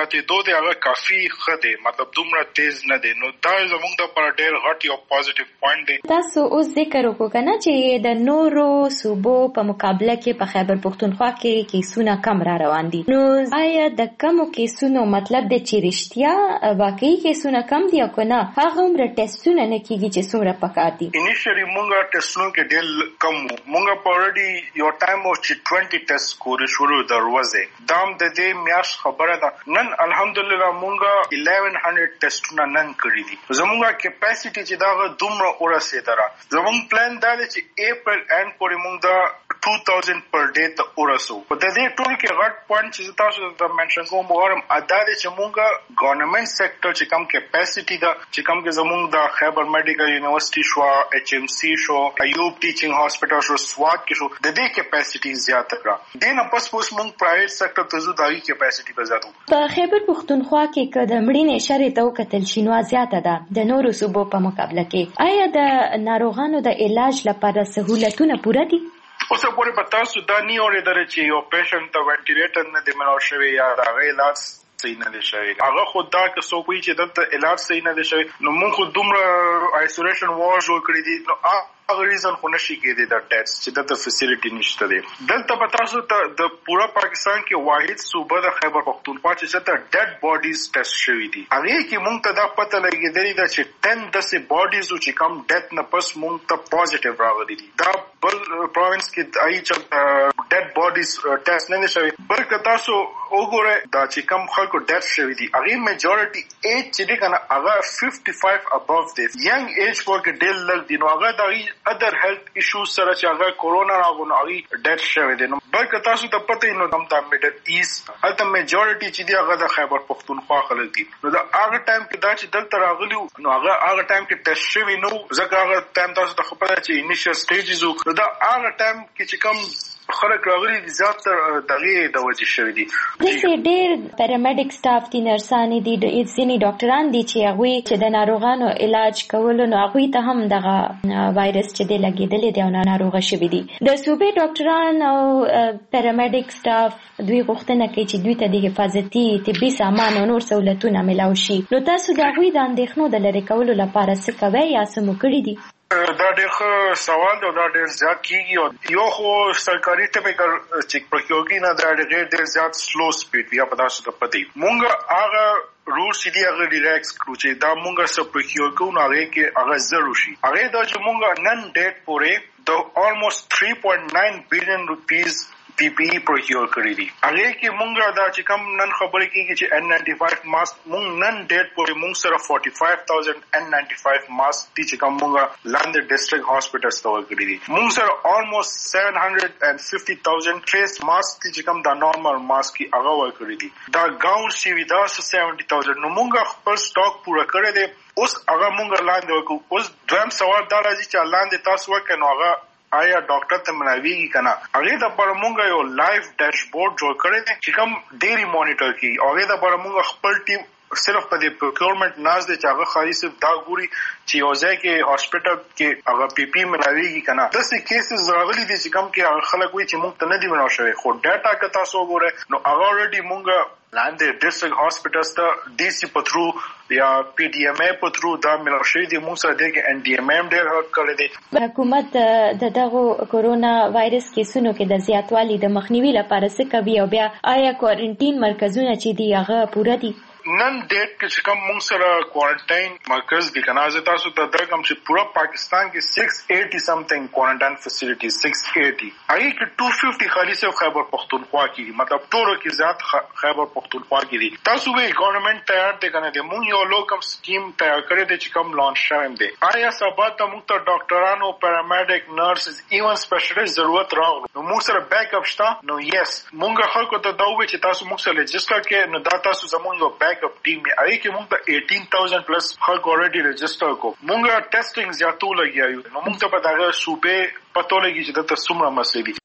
زیاتې دوه دی هغه کافي ښه دی، مطلب دومره تیز نه دی. نو دا زموږ دپاره ډېر غټ یو پازیټیو پوینټ دی. تاسو اوس ذکر وکړو که نه چې د نورو صوبو په مقابله کې په خیبر پښتونخوا کې کیسونه کم را روان دي، نو آیا د کمو کیسونو مطلب دی چې رښتیا واقعي کیسونه کم دي او که نه هغه عمره ټیسټونه نه کېږي چې څومره پکار دي؟ انیشلی مونږ ټیسټونو کې ډېر کم وو. مونږ په اورډي یو ټایم و چې ټوینټي ټیسټ کورې شروع د ورځې. دا هم د دې میاشت خبره ده. نن الحمدلله مونږ eleven hundred ټیسټونه نن کړي دي. زمونږ کیپاسټي چې دا دومره ورسېدله. زمونږ پلان دا دی چې اپریل اینډ پورې مونږ دا two thousand پر ډے ته ورسو. په دې ټول کې غټ پوینټ چې تاسو ته منشن کوم وګورم ادا دی چې مونږ ګورنمنت سېکټر چې کم کیپاسټي ده چې کم کې زمونږ د خیبر میډیکل یونیورسيټي شو، ایچ ام سی شو، ایوب ټیچینګ هاسپټل شو، سواد کې شو، د دې کیپاسټي زیاته کړه. دې نه پس پوس مونږ پرایویټ سېکټر ته زو دایي کیپاسټي په زیاتو. په خیبر پښتونخوا کې که د مړینې شرې ته وکتل شي نو زیاته ده د نورو صوبو په مقابله کې. آیا د ناروغانو د علاج لپاره سهولتونه پوره دي؟ اوس پورې په تاسو دا نه اورېدل چې یو پیشنټ ته وینټیلیټر نه دی ملاو شوی یا د هغه علاج صحیح نه دی شوی. هغه خو دا که څوک وایي چې دلته علاج صحیح نه دی شوی نو موږ خو دومره آیسولیشن وارډ جوړ کړي دي. نو هغه ریزن خو نشي کېدی دا ټیسټ چې دلته فیسیلیټي نشته دی. دلته په تاسو ته د پوره پاکستان کې واحد صوبه د خیبر پښتونخوا چې ته ډیډ باډیز ټیسټ شوی دي. هغه کې موږ ته دا پته لګېدلې ده چې ten داسې باډیز چې کم ډیث نه پس موږ ته پازیټیو راغلي دي. دا بل پروینس کې آی چې ډیډ باډیز ټیسټ نه شوی. بلکې تاسو وګورئ دا چې کم خلکو ډیث شوی دي هغه میجورټي ایج چې دی کنه هغه fifty-five above دی. ینګ ایج پورې ډېر لږ دي. نو هغه د other health issues سره چې هغه کورونا راغونو هغه ډیث شوی دی. نو بلکې تاسو ته پته یې نو دم د میډل ایست هلته میجورټي چې دی هغه د خیبر پښتونخوا خلک دي. نو دا هغه ټایم کې دا چې دلته راغلي نو هغه هغه ټایم کې ټیسټ شوی نو ځکه هغه ټایم تاسو ته خبره چې انیشل سټیجز وو. دا هغه ټایم کې چې کوم خلک راغلي دي زیاتره دغه د وجې شوی دي. دغه ډېر پیرامیډیک سټاف دي، نرسان دي، د ځینې ډاکټران دي چې هغوی چې د ناروغانو علاج کولو نو هغوی ته هم دغه وایرس چې دی لګېدلی دی او ناروغه شوي دي. د صوبې ډاکټران او پیرامیډیک سټاف دوی غوښتنه کوي چې دوی ته د حفاظتي طبي سامان او نور سهولتونه میلاو شي. نو تاسو د هغوی د اندېښنو د لرې کولو لپاره څه کوئ یا څه مو کړي دي؟ دا ډېر ښه سوال دی او دا ډېر زیات کېږي. یو خو سرکاري ټیپیکل چې پروکیورګي نه دا ډېر ډېر زیات سلو سپیډ بیا په تاسو ته پته وي. مونږ هغه رول چې دی هغه ریلیکس کړو چې دا مونږ سره پروکیور کوو نو هغې کې هغه زر وشي. هغې دا چې مونږ نن ډیټ پورې د almost three point nine billion روپیز پی پی ای پروکیور کړی دي. هغه کې مونږ دا چې کم نن خبرې کېږي چې ان ninety-five ماسک مونږ نن ډیټ پورې مونږ سره forty-five thousand ان ninety-five ماسک دي چې کم مونږ لاندې ډسټرکټ هاسپټلز ته ورکړي دي. مونږ سره almost seven hundred fifty thousand فیس ماسک دي چې کم دا نارمل ماسک کی هغه ورکړي دي. دا ګاون شي وي دا seventy thousand. نو مونږ خپل سټاک پوره کړی دی. اوس هغه مونږ لاندې ورکو. اوس دویم سوال دا راځي چې لاندې تاسو ورکړئ نو هغه آیا ډاکټر ته ملاویږي کنه. هغه د پر مونږ یو لایف ډیشبورډ جوړ کړی دی چې کوم ډیری مانیټر کی. هغه د پر مونږ خپل ټیم صرف په دې پروکیورمنت ناز دی چې هغه خالي صرف دا ګوري چې یو ځای کې هاسپټل کې هغه پی پی ملاویږي کنه. داسې کیسز راغلي دي چې کوم کې هغه خلک وایي چې مونږ ته نه دی ملاو شوی خو ډاټا که تاسو وګورئ نو هغه اوريډي مونږ لاندې ډسټرکټ هاسپټلز ته ډي سي پترو یا پی ډي ایم ای پترو دا ملاو شوی دی. مونږ سره دغه ان ډي ایم ای ډېر هلپ کړی دی. حکومت د دغه کورونا وایرس کیسونو کې د زیاتوالي د مخنیوي لپاره څه کوي او بیا آیا کوارنټین مرکزونه چې دي هغه پوره دي؟ نن ډیټ کې چې کوم مونږ سره کوارنټاین مرکز دي کنه زه تاسو ته درکم چې پورا پاکستان کې six eighty something کوارنټاین فیسیلیټیز six eighty هغه کې two fifty خالي صرف خیبر پښتونخوا کې مطلب ټول کې زیات خیبر پښتونخوا کې دي. تاسو به ګورنمنت تیار دی کنه د مونږ یو لوکم سکیم تیار کړی دی چې کوم لانچ شوم دی. آیا سبا ته موږ ته ډاکټرانو پیرامیډیک نرسز ایون سپیشلیست ضرورت راغلو نو موږ سره بیک اپ شته. نو یس مونږ خلکو ته دا وایي چې تاسو موږ سره رجسټر کړئ نو دا تاسو زموږ یو بیک اپ ټیم دی. هغه کې موږ ته eighteen thousand پلس خلک اوريډي رجسټر کو. موږ ټیسټینګ زیاتو لګیایو نو موږ ته په دغه صوبې پته لګي چې د څومره مسلې دي.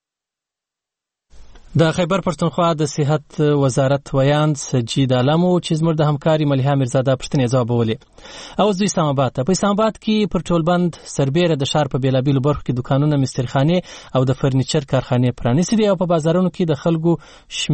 د خیبر پښتونخوا د صحت وزارت ویاند سجید عالمو چې زموږ د همکاري مليحه میرزاده پښتنې ځواب ولې. او د اسلام آباد په اسلام آباد کې پر ټولبند سربېره د شهر په بیلابیلو برخو کې دکانونه، مسترخانې او د فرنیچر کارخانې پرانیستي دي او په بازارونو کې د خلکو شمیر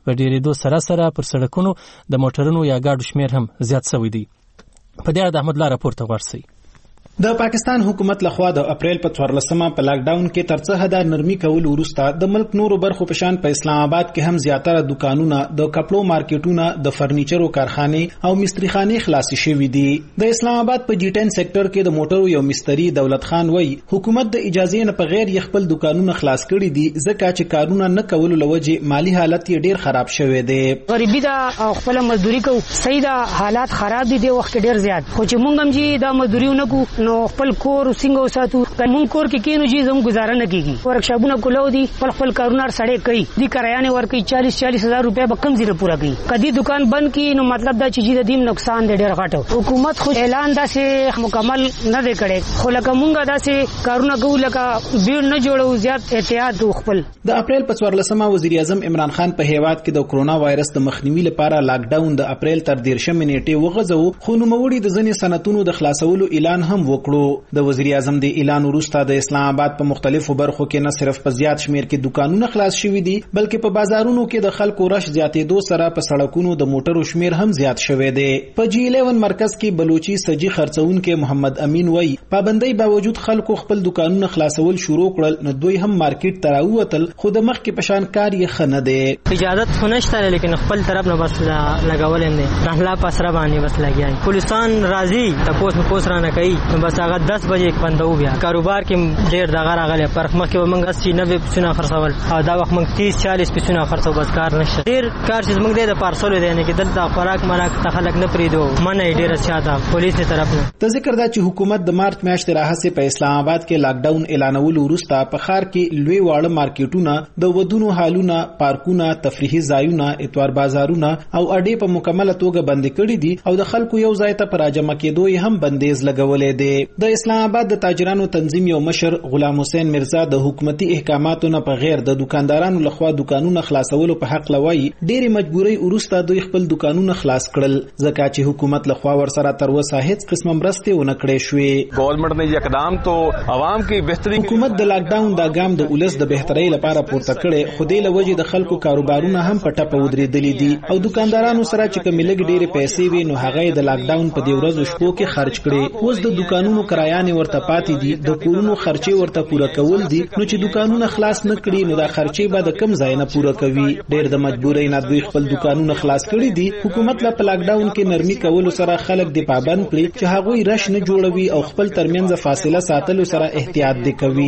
په ډېرېدو سره سره پر سړکونو د موټرونو یا ګاډو شمیر هم زیات شوی دی. په دې اړه د احمد الله راپور ته غوښ شئ. د پاکستان حکومت لخوا د اپریل په څوارلسمه په لاک ډاون کې تر څه حده نرمي کول وروسته د ملک نورو برخو په شان په اسلام آباد کې هم زیاتره دکانونه، د کپړو مارکیټونه، د فرنیچرو کارخانې او مستریخانې خلاصې شوي دي. د اسلام آباد په جی ټن سېکټر کې د موټرو یو مستری دولت خان وایي حکومت د اجازې نه په غیر خپل دکانونه خلاص کړي دي ځکه چې کارونه نه کولو لوجه مالی حالت یې ډیر خراب شوی دی. غریبي دا خپل مزدوري کو صحیح دا حالات خراب دي د وخت ډیر زیات، خو چې مونږ هم جی دا مزدوریونه کو نو خپل کور څنګه وساتو. کوم کور کې کینو جی زم گزاره نه کیږي. ورکشاپونه کولو دي خپل خپل کارونه سړې کوي دي کرایانه ورکي چالیس چالیس هزار روپے به کم زیره پورا کوي. کدی دکان بند کی نو مطلب دا چې د دیم نقصان دی ډیر غټو. حکومت خو اعلان داسې مکمل نه دی کړی، خو لکه مونږه داسې کارونه کوو لکه بیړ نه جوړو، زیات احتیاط خپل. د اپریل په څوارلسمه وزیر اعظم عمران خان په هیواد کې د کرونا وایرس د مخنیوي لپاره لاک ډاون د اپریل تر دیرشمه نیټه وغځو، خو نوموړي د ځینې صنعتونو د خلاصولو اعلان هم وکړو. د وزیر اعظم د اعلان وروسته د اسلام آباد په مختلفو برخو کې نه صرف په زیات شمیر کې دکانونه خلاص شوي دي بلکې په بازارونو کې د خلکو رش زیاتېدو سره په سړکونو د موټرو شمیر هم زیات شوی دی. په جی الیون مرکز کې بلوچي سجی خرڅونکو محمد امین وایي پابندۍ باوجود خلکو خپل دکانونه خلاصول شروع کړل، نو دوی هم مارکیټ ته راووتل، خو د مخکې په شان کار یې ښه نه دی. اجازت خو نشته لیکن خپل طرف نه بس لګول هم دي، رحلا پسره باندې بس لګیای. پولیسان راځي تاسو نه پوس را نه کوي، بس هغه دس بجې بندو بیا. کاروبار کې ډیر دغه راغلی، پر مخکې به موږ اسی نوي پسونه خرڅول او دا وخت موږ تیس چالیس پسونه خرڅو، بس کار نشته. ډیر کار چې موږ د پارسل دی نه کې دلته خوراک مراک ته خلک نه پریدو، منه ډیر زیاته پولیس طرف نه. ته ذکر دا چې حکومت د مارچ میاشتې راهیسې په اسلام آباد کې لاک ډاون اعلانولو وروسته په ښار کې لوی واړه مارکیټونه، د ودونو هالونه، پارکونه، تفریحي ځایونه، اتوار بازارونه او اډې په مکمله توګه بندي کړي دي او د خلکو یو ځای ته پر راجمع کېدو یې هم بندیز لګولې دی. د اسلام آباد د تاجرانو تنظیم یو مشر غلام حسین مرزا د حکومتي احکاماتو نه په غیر د دکاندارانو لخوا دکانونه خلاصولو په حق لوي ډېری مجبورۍ وروسته دوی خپل دکانونه خلاص کړل ځکه چې حکومت لخوا ورسره تر اوسه هیڅ قسم مرستې ونه کړې شوې. گورنمنٹ نے یہ اقدام تو عوام کی بهتري حکومت د لاک ډاون دا ګام د ولس د بهترۍ لپاره پورته کړي، خو دې لوجه د خلکو کاروبارونه هم په ټپه ودرېدلې دي او دکاندارانو سره چې کوم لګ ډېرې پیسې وي نو هغه د لاک ډاون په دې ورځو شپو کې خرج کړي. اوس د دکانونو کرایانې ورته پاتې دي، د کورونو خرچې ورته پوره کول دي، نو چې دکانونه خلاص نه کړي نو دا خرچې به د کم ځای نه پوره کوي. ډېر د مجبورۍ نه دوی خپل دکانونه خلاص کړي دي. حکومت لا په لاک ډاون کې نرمي کولو سره خلک د پابند کړي چې هغوی رش نه جوړوي او خپل ترمنځ فاصله ساتلو سره احتیاط دي کوي.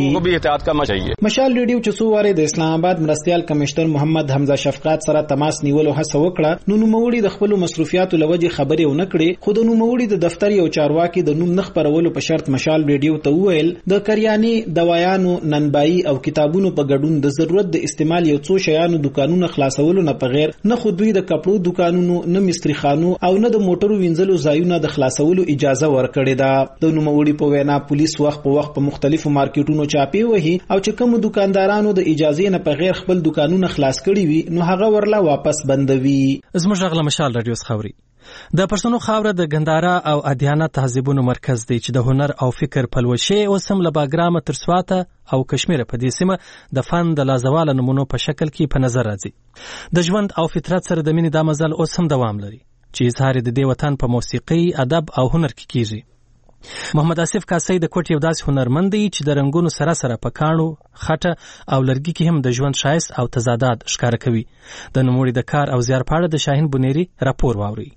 مشال ریډیو چې څو واره د اسلام آباد مرستيال کمشنر محمد حمزه شفقات سره تماس نیولو هڅه وکړه، نو نوموړي د خپل مصرفیاتو لوجه خبرې ونه کړې، خو د نوموړي د دفتر یو چارواکي د نوم نخ پرولو په شرط مشال ریډیو ته وویل د کریانې، دوایانو، ننبایي او کتابونو په ګډون د ضرورت د استعمال یو څو شیانو دکانونه خلاصولو نه په غیر نه خو دوی د کپړو دکانونو، نه مستریخانو او نه د موټرو وینځلو ځایونه د خلاصولو اجازه ورکړې ده. د نوموړي په وینا پولیس وخت په وخت په مختلفو مارکیټونو چاپی وهي او چې کوم دکاندارانو د اجازه نه په غیر خپل دکانونه خلاص کړي وي نو هغه ورلا واپس بندوي. زموږ غلا مشال رادیو خاوري د پښتنو خاوره د ګندارا او ادیانه تهذیبونو مرکز دی چې د هنر او فکر پلوشي او سم له باګرامه تر سواته او کشمیر په دې سیمه د فن د لازواله نمونو په شکل کې په نظر راځي. د ژوند او فطرت سره د مینې د مزل اوس هم دوام لري چې اظهار د دې وطن په موسیقي، ادب او هنر کې کیږي. محمد آصف کاسي د کوټ یو داسې هنرمند دی چې د رنگونو سره سره په کاڼو، خټه او لرګي کې هم د ژوند شایست او تضادات ښکاره کوي. د نوموړي د کار او زیار په اړه د شاهین بنيري راپور واوري.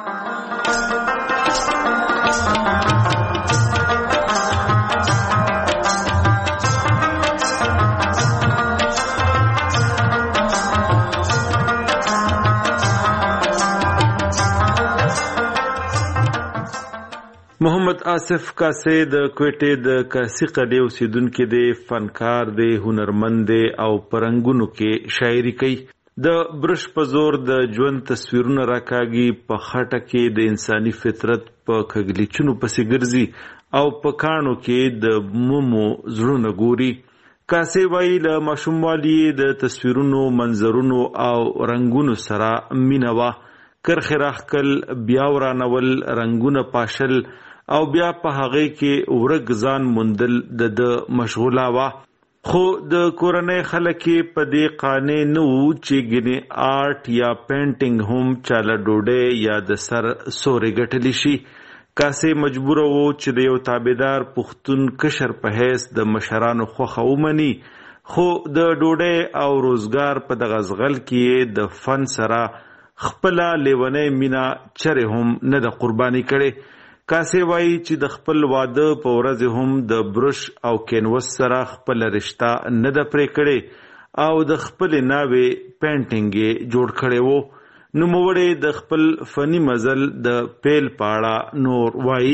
محمد آصف کاسي د کوټې د کاسي قلعه اوسیدونکو دی، فنکار دی، هنرمند دی او پرنګونو کې شاعري کوي. د برش په زور د ژوند تصویرونه راکاږي، په خټه کې د انساني فطرت په کګلیچونو پسې ګرځي او په کانو کې د مومو زړونه ګوري. کاسي وایي له ماشوموالي د تصویرونو، منظرونو او رنگونو سره مینه وه. کرخې راخکل، بیا ورانول، رنگونه پاشل او بیا په هغې کې ورګ ځان موندل د د مشغوله وه. خو د کورنۍ خلک په دې قانع نه وو چې ګینې آرټ یا پینټینګ هم چاله ډوډۍ یا د سر سوري ګټلی شي. کاسې مجبور وو چې د یو تابعدار پښتون کشر په حیث د مشرانو خوښه ومني، خو د ډوډۍ او روزګار په دغه ځغل کې د فن سره خپله لیونۍ مینا چرې هم نه ده قرباني کړې. کاسې وایي چې د خپل واده په ورځ هم د برش او کینوس سره خپل رشته نه ده پرې کړې او د خپلې ناوې پینټینګ یې جوړ کړی وو. نوموړی د خپل فني مزل د پیل په اړه نور وایي.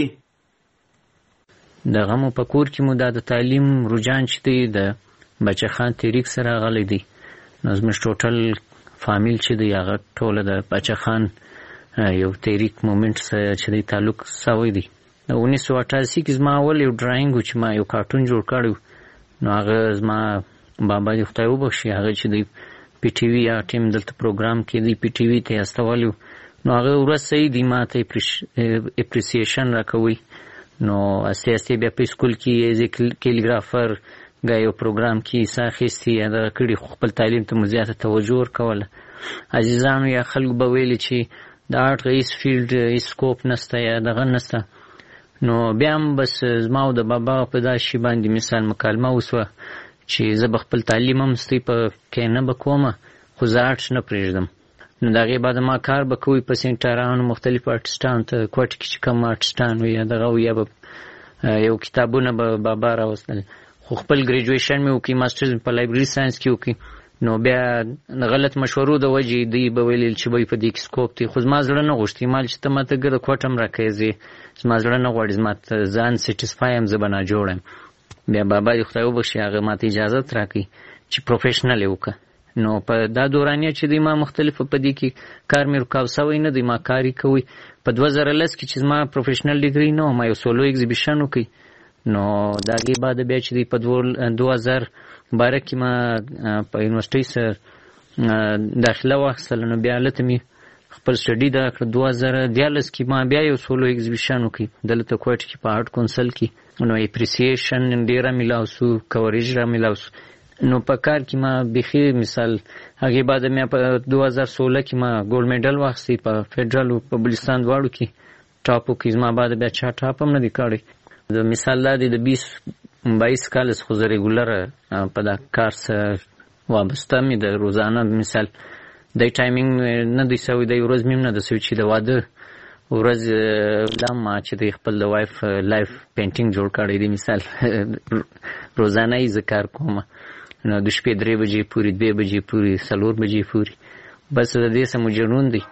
د غمو په کور کې مو دا د تعلیم رجحان چې دی د بچه خان تحریک سره غلی دی. نو زموږ ټوټل فامیل چې دی هغه ټوله د بچه خان یو تحریک مومنټ سره چې دی تعلق سوی دی. د انیس سو اٹھاسی کې زما اول یو ډراینګ و چې ما یو کارټون جوړ کړی، نو هغه زما بابا دې خدای وبخښي هغه چې دی پی ټي وي یا ټیم دلته پروګرام کې دی پی ټي وي ته استوالو، نو هغه ورځ صحیح دی ما ته اپریسیشن راکوي. نو استه استه بیا په سکول کې ایز کیلیګرافر دا یو پروګرام کې ساخېستي دا کړي، خپل تعلیم ته مزیاته توجه ورکوله. عزیزانو یا خلکو به ویل چې د آرټ هیڅ فیلډ هیڅ سکوپ نسته یا دغه نسته، نو بیا هم بس زما او د بابا په دا شي باندې مثال مکالمه وسوه چې زه به خپل تعلیم هم ستوی په کې نه به کومه، خو زه آرټ نه پرېږدم. نو د هغې بعد ما کار به کوي په سینټارانو مختلف آرټسټانو ته کوټ کې چې کوم آرټسټان وي یا دغه وي، یا به یو کتابونه به بابا راوستل. خو خپل ګریجویشن مې وکړي، ماسټرز په لایبرري ساینس کې وکړي. نو بیا غلط مشورو د وجې دوی به ویل چې وایي په دې کې سکوپ دی، خو زما زړه نه غوښتي مال چې ته ماته ګره کوټ هم راکوې، زما زړه نه غواړي، زما ته ځان سیټسفای یم، زه به ناجوړه یم. بیا بابا دې خدای وبخښي هغه ماته اجازت راکړي چې پروفیشنل یې وکړه. نو په دا دورانیه چې دی ما مختلف په دې کې کار مې رکاو سوی نه دی، ما کار یې کوي. په دوه زره لس کې چې زما پروفیشنل ډیګري نه ما یو سولو ایگزیبیشن وکړي. نو د هغې بعد بیا چې دی په دوه هزار باره کې ما په یونیورسټۍ سره داخله واخیستله، نو بیا هلته مې خپل سټډي دا کړه. دوه زره دیارلس کې ما بیا یو سولو ایگزیبیشن وکړي دلته کوټ کې په آرټ کونسل کې. نو اپریسیشن ډېر رامیلاو سو، کوریج رامیلاو سو. نو په کار کې ما بیخي مثال هغې بعد مې په دوه هزار سوله کې ما ګولډ میډل واخیستی په فیډرل او په بلوچستان دواړو کې ټاپ وکړي. زما بعد بیا چا ټاپ هم نه دی کړی. د مثال دا دی د بیس بایس کال خو زه ریګولر په دا کار سره وابسته مې د روزانه مثال دی ټایمینګ نه دی سوی، دی ورځ مې هم نه ده سوی چې د واده ورځ لا ما چې دی خپل د وایف لایف پینټینګ جوړ کړی دی. مثال روزانه یې زه کار کوم، نو د شپې درې بجې پورې، دوې بجې پورې، څلور بجې پورې، بس د دې څه مو جنون دی.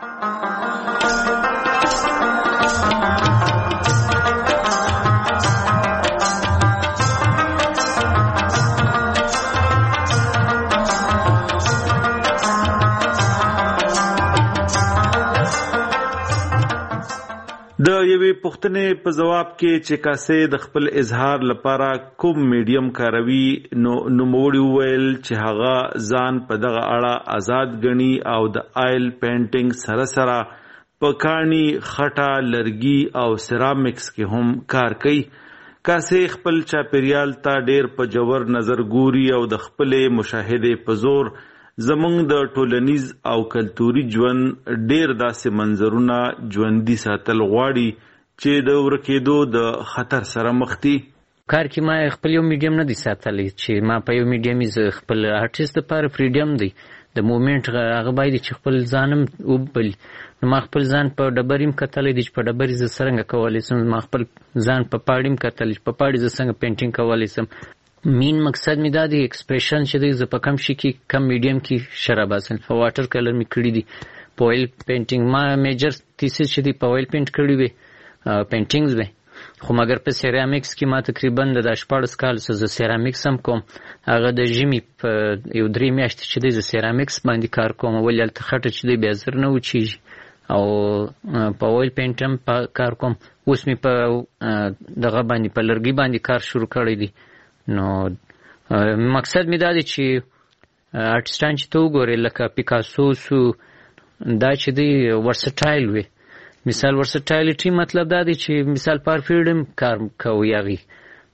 د یوې پوښتنې په جواب کې چې کاسې د خپل اظهار لپاره کوم میډیم کاروي، نو نوموړي وویل چې هغه ځان په دغه اړه آزاد ګڼي او د آیل پینټینګ سره سره په کاڼي، خټه، لرګي او سیرامکس کې هم کار کوي. کاسې خپل چاپیریال ته ډېر په جوور نظر ګوري او د خپلې مشاهدې په زور زمونږ د ټولنیز او کلتوري ژوند ډېر داسې منظرونه ژوندي ساتل غواړي چې د ورکېدو د خطر سره مخ دي. کار کې ما خپل یو میډیم نه دی ساتلی چې ما په یو میډیم یې خپل آرټیست لپاره فریډم دی د مومنټ هغه باید چې خپل ځان هم وبلي. نو ما خپل ځان په ډبرې هم کتلی دی چې په ډبرې زه څرنګه کولی سم، ما خپل ځان په پاړې هم کتلی چې په پاړې زه څنګه پینټینګ کولی سم. مین مقصد می دا دی ایکسپریشن چې دی زه په کم شي کې کم میډیم کې شراب حاصل په واټر کلر می کړي دي. په اویل پینټینګ ما میجر تیسیس چې دی په اویل پینټ کړي وي پینټینګز وي، خو مګر په سیرامیکس کې ما تقریبا د شپاړس کال څخه زه سیرامیکس هم کوم. هغه د ژمي په یو درې میاشتې چې دی زه سیرامیکس باندې کار کوم، ولې هلته خټه چې دی بیا زر نه وچیږي، او په اویل پینټ هم کار کوم. اوس مې په دغه باندې په لرګي باندې کار شروع کړی دی. نو مقصد می دا دی چې آرټسټان چې ته وګورې لکه پیکاسو سو دا چې دی ورسټایل وي. مثال ورسټایلیټي مطلب دا دی چې مثال پر فریډم کار کوي هغې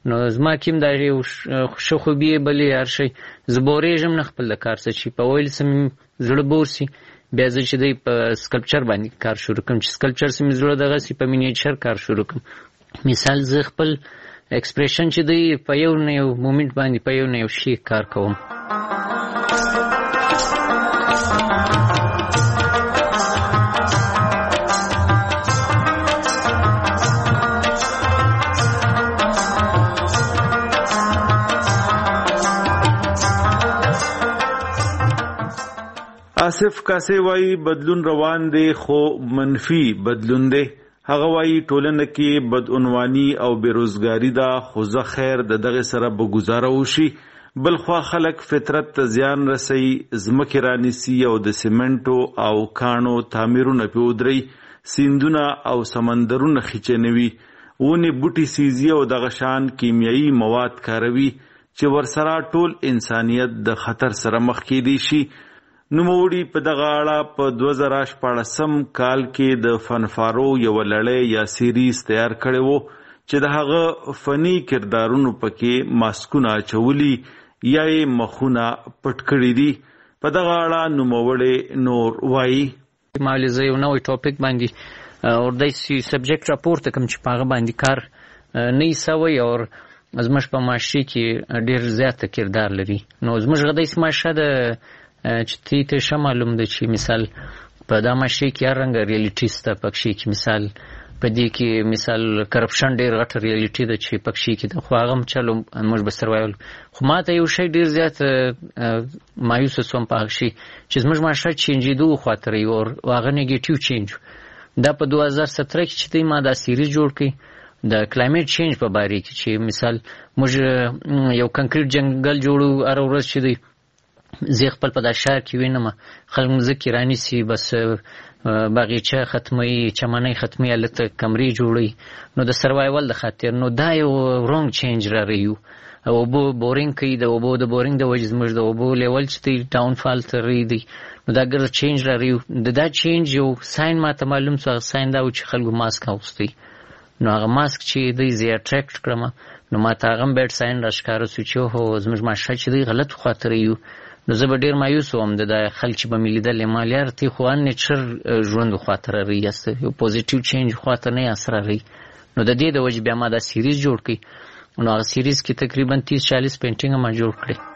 نو زما کیم دا یو ښه خوبي بلې هر شی زه بورېږم نه خپل د کار څه چې په ویل څه مې زړه بور سي بیا زه چې دی په سکلپچر باندې کار شروع کړم چې سکلپچر څه مې زړه دغسې په مینیچر کار شروع کړم مثال زه خپل ایکسپریشن چې دی په یو نه یو مومنټ باندې په یو نه یو شي کار کوم. آصف کاسې وایي بدلون روان دی خو منفي بدلون دی. هغه وایي ټولنه کې بدعنواني او بیروزګاري ده خو زه خیر د دغه سره به ګزاره وشي. بل خوا خلک فطرت ته زیان رسوي، ځمکې رانیسي او د سیمنټو او کاڼو تعمیرونه پې ودروي، سیندونه او سمندرونه خیچنوي، ونې بوټي سیزي او دغه شان کیمیایي مواد کاروي چې ورسره ټول انسانیت د خطر سره مخ کیدی شي. نوموړي په دغه اړه په دوه زره شپاړسم کال کې د فنفارو یوه لړۍ یا سیریز تیار کړی و چې د هغه فني کردارونو پکې ماسکونه اچولي یا یې مخونه پټ کړي دي. په دغه اړه نوموړی نور وایي ما ولې زه یو نوی ټاپک باندې اور داسې سبجیکټ راپورته کړم چې په هغه باندې کار نه یې سوی او زموږ په معاشرې کې ډېر زیاته کردار لري. نو زموږ هغه داسې معاشره ده چې تی ته ښه معلوم ده چې مثال په دا معاشرې کې هر رنګه ریالیټي شته پکښې کې مثال په دې کې مثال کرپشن ډېر غټه ریالیټي ده چې پکښې کې ده خو هغه هم چلو موږ به سروایول. خو ما ته یو شی ډېر زیات مایوسه سوم په هغه شي چې زموږ معاشره چینجېدو خواته رهي او هغه نیګیټیو چینج دا په دوه زره ستره کې چې دی ما دا سیریز جوړ کړی د کلایمیټ چینج په باره کې چې مثال موږ یو کنکریټ جنګل جوړو هره ورځ چې دی زه خپل په دا شهر کې وینم خلک مځکې رانیسي بس باغچه ختموي چمنۍ ختموي هلته کمرې جوړوي نو د سروایول د خاطر. نو دا یو رونګ چینج را رهي او اوبو بورینګ کوي د اوبو د بورینګ د وجې زموږ د اوبو لیول چې دی ډاون فال ته رهي دی. نو دا ګرځ چینج را رهي د دا چینج یو ساین ما ته معلوم سو هغه ساین دا و چې خلکو ماسک اغوستی. نو هغه ماسک چې دی زه اټریکټ کړم نو ما ته هغه هم بیډ ساین را ښکاره سو چې هو زموږ معاشره چې دی غلط خواته رهي. نو زه به ډېر مایوس وم د دا خلک چې به مې لیدل ما یار تی خو ان نیچر ژوند خواته را رهي یاست یو پوزیټیو چینج خواته نه یاست را رهي. نو د دې د وجې بیا ما دا سیریز جوړ کړي. نو هغه سیریز کې تقریبا تیس چالیس پینټینګ ما جوړ کړي.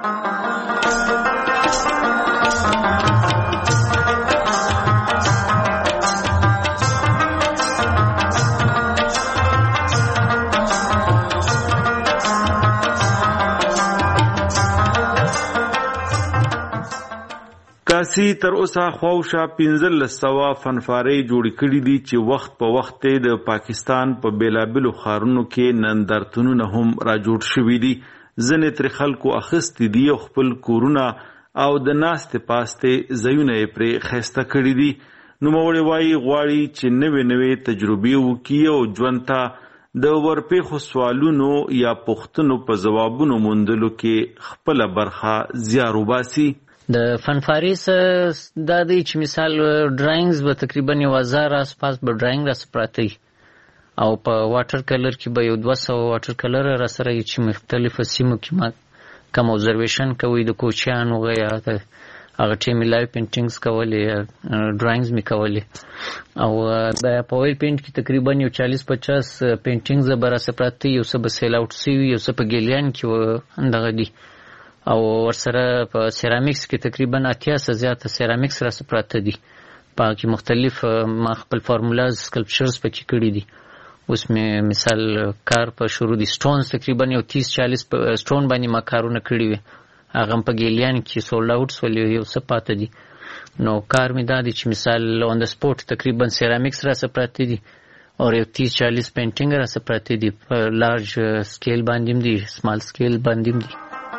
کاسي تر اوسه خواوشا پنځلس سوه فنفارۍ جوړې کړي دي چې وخت په وخت د پاکستان په بیلابیلو ښارونو کې نندارتونونه هم را جوړ شوي دي. ځینې ترې خلکو اخیستي دي او خپل کورونه او د ناستې پاستې ځایونه یې پرې ښایسته کړي دي. نوموړی وایي غواړي چې نوې نوې تجربې وکړي او ژوند ته د ورپېښو سوالونو یا پوښتنو په ځوابونو موندلو کې خپله برخه زیار وباسي. د فنفارې څه دا دی چې مثال ډراینګز به تقریبا یو هزار آسپاس به ډراینګ راسه پراته وي او په واټر کلر کې به یو دوه سوه واټر کلر راسره وي چې مختلفو سیمو کې ما کم ابزرویشن کوي د کوچیانو یا د هغه ټیم مې لایو پینټینګز کولې ډراینګز مې کولې او په اویل پینټ کې تقریبا یو چالیس پچاس پینټینګز به راسه پراته یو څه به سیل آوټ سوي یو څه په ګیلیان کې دغه دي او ورسره په سیرامیکس کې تقریبا اتیا څخه زیاته سیرامیکس راسه پراته دي. په کې مختلف ما خپل فارمولاز سکلپچرز پکې کړي دي. اوس مې مثال کار په شروع دي سټونز تقریبا یو تیس چالیس سټون باندې ما کارونه کړي وي هغه هم په ګیلیان کې سولډ آوټ سول یو څه پاته دي. نو کار مې دا دی چې مثال اون د سپورټ تقریبا سیرامیکس راسه پراته دي او یو تیس چالیس پینټینګ راسه پراته دي په لارج سکیل باندې هم دي سمال سکیل باندې هم دي.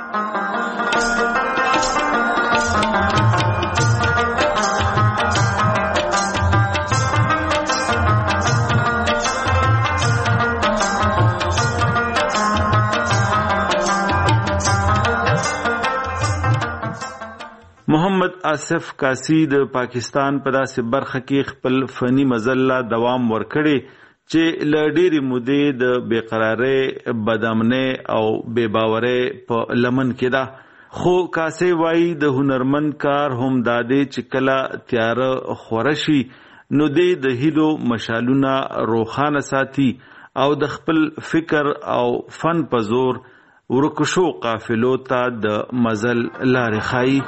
محمد آصف کاسي د پاکستان په داسې برخه کې خپل فني مزل لا دوام ورکړي چې له ډېرې مودې د بېقرارۍ، بدامنۍ او بې باورۍ په لمن کې ده. خو کاسې وایي د هنرمند کار هم دا دی چې کله تیاره خوره شي نو دی د هیلو مشالونه روښانه ساتي او د خپل فکر او فن په زور ورکشو قافلو ته د مزل لارې ښایي.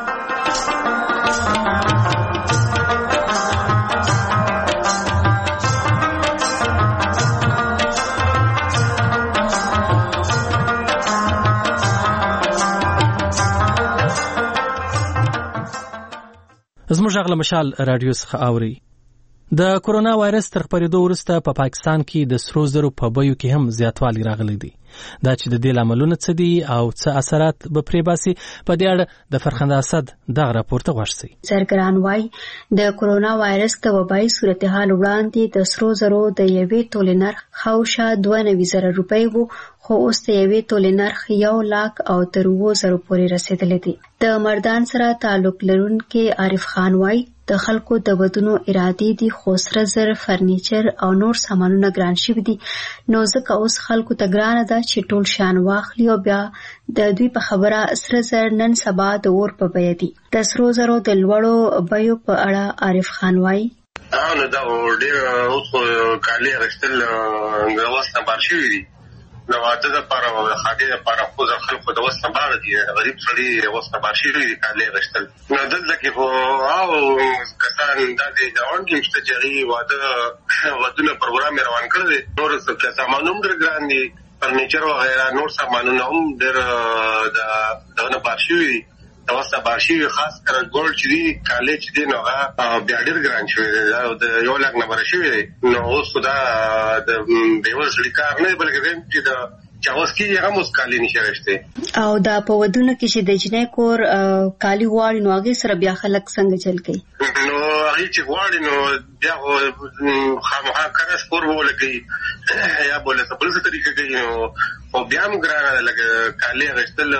زموږ غږ له مشال رادیو څخه اوري. د کورونا وایرس تر خپرېدو وروسته په پا پاکستان کې د سرو زرو په بیو کې هم زیاتوالی راغلی دی. دا چې د دې لاملونه څه دي او څه اثرات به پرې باسي، په دې اړه د فرخنده اسد دغه راپور ته غوښتي. زرګران وايي د کورونا وایرس د وبایي صورتحال وړاندې د سرو زرو د یوې تولې نرخ خاوشا دوه نوي زره روپۍ وو، خو اوس د یوې تولې نرخ یو لاک او تر اووه زرو پورې رسیدلی دی. د مردان سره تعلق لرونکي عارف خان وايي د خلکو د ودونو ارادې دي، خو سره زر، فرنیچر او نور سامانونه ګران شوي دي، نو ځکه اوس خلکو ته ګرانه ده چې ټول شیان واخلي او بیا د دوی په خبره سره زر نن سبا د اور په بیه دي. د سرو زرو د لوړو بیو په اړه عارف خان وايي نو دا ډېر اوس کالي اخیستل د وس نه بار شوي دي، د واده دپاره او د ښادۍ دپاره خو د خلکو د وس نه بار دي، غریب سړي وس نه بار شوي دي کالي اخیستل. نو دلته کې خو او کسان دا د ګاونډ کې شته چې هغوی واده ودونه پروګرام یې روان کړی دی، نور سامانونه هم ډېر ګران دي، فرنیچر وغیره نور سامانونه هم ډېر د دغه نه بار شوي دي، د وس نه بار شوي، خاص کر ګولډ چې دي کالي چې دي نو هغه بیا ډېر ګران شوي دی، د یو لاک نه بره شوي دی. نو اوس خو دا د بېوزله سړي کار نه دی، بلکې دی چې د چاوس کې هغه اوس کالي نشي اخیستی. او دا په ودونو کې چې د جنۍ کور کالي غواړي نو هغې سره بیا خلک څنګه چل کوي؟ نو هغې چې غواړي نو بیا خو خامخا کره سپور به ولګوي یا به له څه بل څه طریقه کوي، نو خو بیا هم ګرانه ده، لکه کالي اخیستل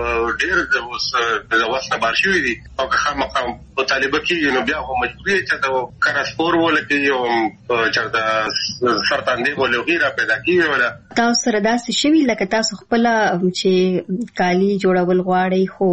ډېر اوس د وس نه بار شوي دي، او که خامخا مطالبه کېږي نو بیا خو مجبوري یې چېرته کره سپور ولګوي او چېرته سر تندې به لوغي را پیدا کېږي. ولا تاسو سره داسې شوي لکه تاسو خپله چې کالي جوړول غواړئ خو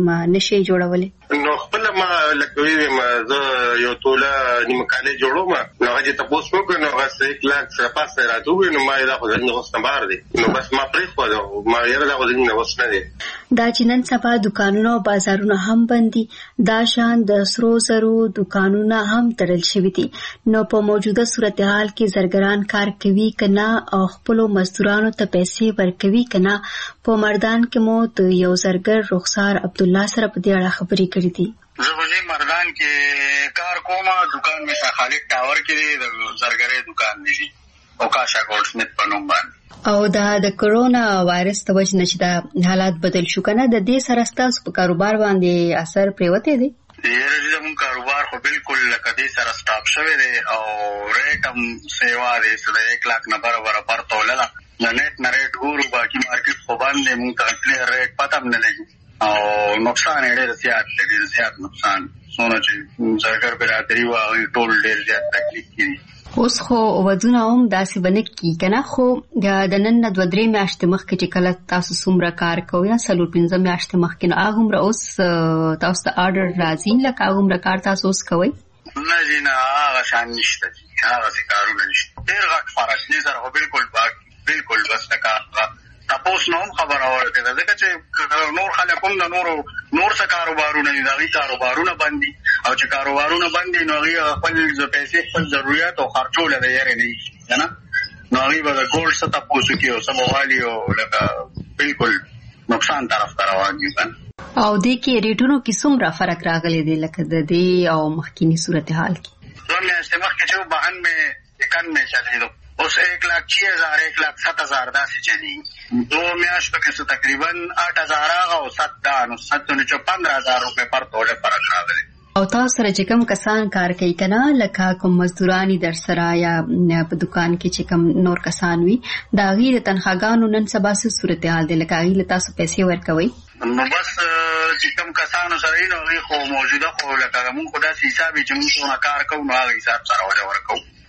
نشئ جوړولی؟ نو خپله ما لکه ویې ما زه یو توله نیمه کالي جوړوم، نو هغه چې تپوس وکړ نو هغه څه ایک لاک سره پاسه یې راته وویل، نو ما یې دا خو زموږ اوس نه بار دی، نو بس ما پرېښوده، ما یاره دا خو زموږ نه اوس نه دی. دا چې نن سبا دکانونه او بازارونه هم بند دي، دا شان د سرو زرو دکانونه هم تړل شوي دي، نو په موجوده صورتحال کې زرګران کار کوي که نه او خپلو مزدورانو ته پیسې ورکوي که نه؟ په مردان کې مو د یو زرګر رخسار عبدالله سره په دې اړه خبرې کړې دي. زه خو دې مردان کې کار کوم، دکان مې شاه خالد ټاور کې دی، د زرګرۍ دکان مې دی اوکاشا ګولډ سمیت په نوم باندې. او دا د کرونا وایرس د وجې نه چې دا حالات بدل شو که نه، د دې سره ستاسو په کاروبار باندې اثر پرېوتی دی؟ یاره چې زموږ کاروبار خو بالکل لکه دې سره سټاپ شوی دی، او ریټ هم سیوا دی چې د ایک لاک نه بره پر توله ده، د نیټ نه ریټ ګورو، باقي مارکیټ خو بند دی، موږ ته کلیر ریټ پته هم نه لګي، او نقصان یې ډېر زیات دی، ډېر زیات نقصان، څومره چې زرګر برادري وه هغوی ټول ډېر زیات تکلیف کې دي. اوس خو ودونه هم داسې به نه کېږي که نه، خو د نن نه دوه درې میاشتې مخکې چې کله تاسو څومره کار کوئ یا څلور پنځه میاشتې مخکې، نو هغومره اوس تاسو ته آرډر راځي لکه هغومره کار تاسو اوس کوئ؟ نه جي نه، هغه شان نشته، هغسې کارونه نشته، ډېر غټ فرق دې سره خو بالکل بالکل بس لکه تپوس نه هم خبره ورکړې ده، ځکه چې نور خلک هم د نورو نور څه کاروبارونه دي، د هغوی کاروبارونه بند دي، او چې کاروبارونه بند دي نو هغوی خپل پیسې خپل ضرورت او خرچو له د یارې نه وي که نه، نو هغوی به د ګولډ څه تپوس وکړي او څه به والي، او لکه بالکل نقصان طرف ته روان دي. او دې کې ریټونو کې څومره فرق راغلی دی لکه د دې او مخکینی صورتحال کې؟ دوه میاشتې مخکې چې بهن مې اکن مې چلېدو، اوس ایک لاک چھ ہزار ایک لاک سات ہزار دا سے چلی دو میاشتوں کے تقریباً آٹھ ہزار آگا او سات دانو سات نچو پندرہ ہزار روپے پر تولے فرق راغلی. او تاسو سره چې کوم کسان کار کوي کنه لکه کوم مزدورانی در سره یا په دکان کې چې کوم نور کسان وي دا غیر تنخواګانو نن سبا څه صورتحال دی لکه غیر تاسو پیسې ورکوي؟ نو بس چې کوم کسانو سره نو خو موجوده خو لکه موږ خدا سي حساب چې موږ کار کوو نو هغه حساب سره ورکوو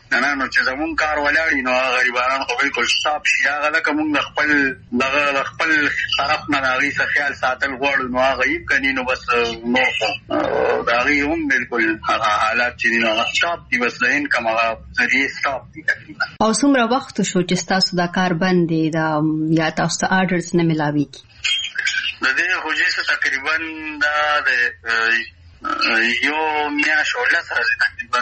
نه نه نو چې زمون کار ولاړی نو غریبانو خو بالکل صاحب شي هغه لکه موږ خپل دغه خپل طرف نه راغی څه خیال ساتل غواړو نو هغه یې کني نو بس نو دا غي هم بالکل حالات چې نو صاحب دی بس لین کما ذریعہ صاحب دی. او څومره وخت شو چې تاسو دا کار بندې دا یا تاسو ته آرډرز نه ملاويږي؟ د دې خوځې تقریبا دا د یو میاشت ولا سره تقریبا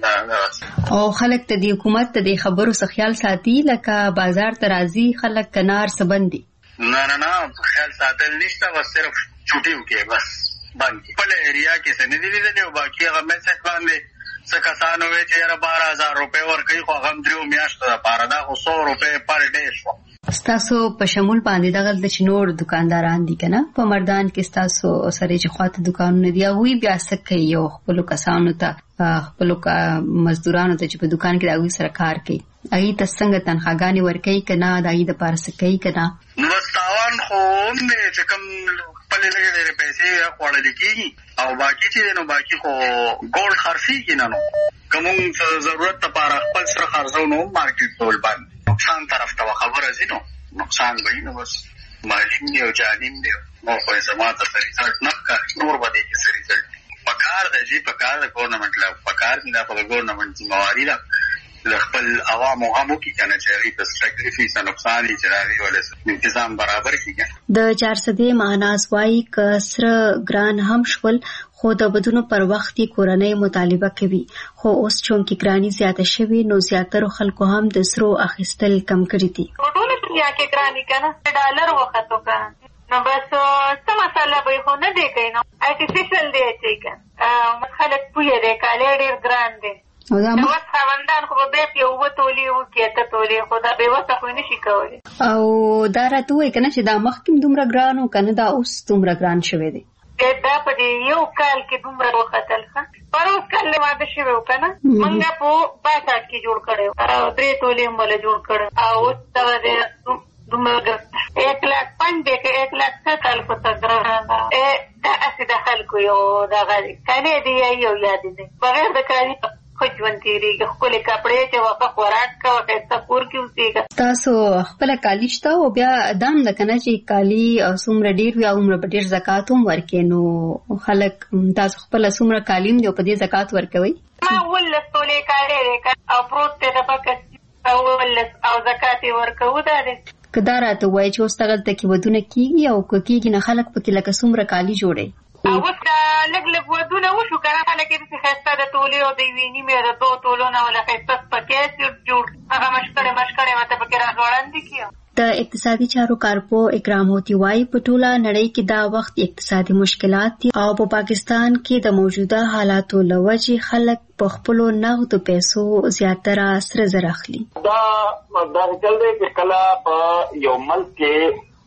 او خلک ته د حکومت ته د خبرو څخه خیال ساتي لکه بازار ترازی خلک کنار سبندي؟ نه نه نه خیال ساتل نشته بس صرف چوټیو کې بس باندې په ایریا کې سندې دي دي او باقي هغه میسج باندې څه کسانو وی چې را بارہ ہزار روپے ورکړي خو هغه درو میاشتو لپاره دا خو سو روپے پر ډے شو. ستاسو په شمول باندې دغه د چنور دکانداران دي کنه په مردان کې ستاسو سره چې خواته دکانونه دی او بیا سکه یو خپل کسانو ته خپل مزدورانو ته چې په دکان کې دغه سره کار کوي اې ته څنګه تنخواګانی ورکړي کنه دایي د پارس کوي کنه نو ستاوان خو نه چې کوم په لږه پیسې خوړل کیږي او باقي چې نو باقي خو ګولډ خرڅي کینې نو کوم ضرورت لپاره خپل سره خرڅو نو مارکیټ ټول باندې نقصان طرف ته خبره زینو نقصان وای نو بس مالیم دی او جانیم دی نو په سماعت سره ریزلټ نه کوي نور باندې کې سره ریزلټ پکار دی چې پکار د ګورنمنت لا پکار دی په ګورنمنت ذمہواری ده د خپل عوامو هم کې کنه چې ری د سټریکټریفیس نقصان یې جراوي ولې تنظیم برابر کیږي. د چار سدې مهناز وايي کسر ګران هم شول خو د بدونو پر وخت کورنۍ مطالبه کوي خو اوس چون کې ګرانی زیاته شوي نو زیاتره خلکو هم د سرو اخیستل کم کړی دي. ټول دنیا کې ګرانی کنه ډالر وختو کنه نو بس څه مسله به خو نه دی کینو ارتفیشل دی چې کنه خلک پوهه دی کاله ډیر ګران دی او دا نو خواندان خو به په یو تولي او کې ته تولي خو دا به وسه خو نشي کولای او دا راته کنه چې دا مخکې دومره ګرانو کنه دا اوس دومره ګران شوی دی دا په یو کال کې دومره وختل ښه پر اوس کال ماده شوی وکنه مونږه په پاتات کې جوړ کړو او درې تولي مول جوړ کړو او دا دې دومره एक लाख पंजे के एक लाख सत्तर को तगरना ए ऐसे दखल को यो دا غالي کنه دی یو یاد دي بغیر د کاری خوځون تیریږي خپل کپڑے چې وقف خوراک کا وخت کور کې اوسېږي تاسو خپل کالی شته او بیا دام لکنه چې کالی څومره ډیر وي او عمر ډیر زکات هم ورکې نو خلک تاسو خپل څومره کالیم دی په دې زکات ورکوي ما ول ټولې کاری او پروت ته پکې او ول او زکات ورکو دا دي کدا راته وای چې اوس تغل تکي ودونه کیږي او کیږي نه خلک پکې لکه څومره کالی جوړي او اوس لګ لګ ودونه وشو کنه خلک دې خسته د تولې او د ویني مې د دوه تولونه ولا خسته پکې جوړ هغه مشکړه مشکړه مته پکې راغړاندې کیو. د اقتصادي چارو کارپو اکرام هوتی وايي په ټوله نړۍ کې دا وخت اقتصادي مشکلات دي او په پاکستان کې د موجوده حالاتو لوجې خلک په خپل نغدو پیسو زیاتره سره زر اخلي. دا دا چل دی چې کله په یو ملک کې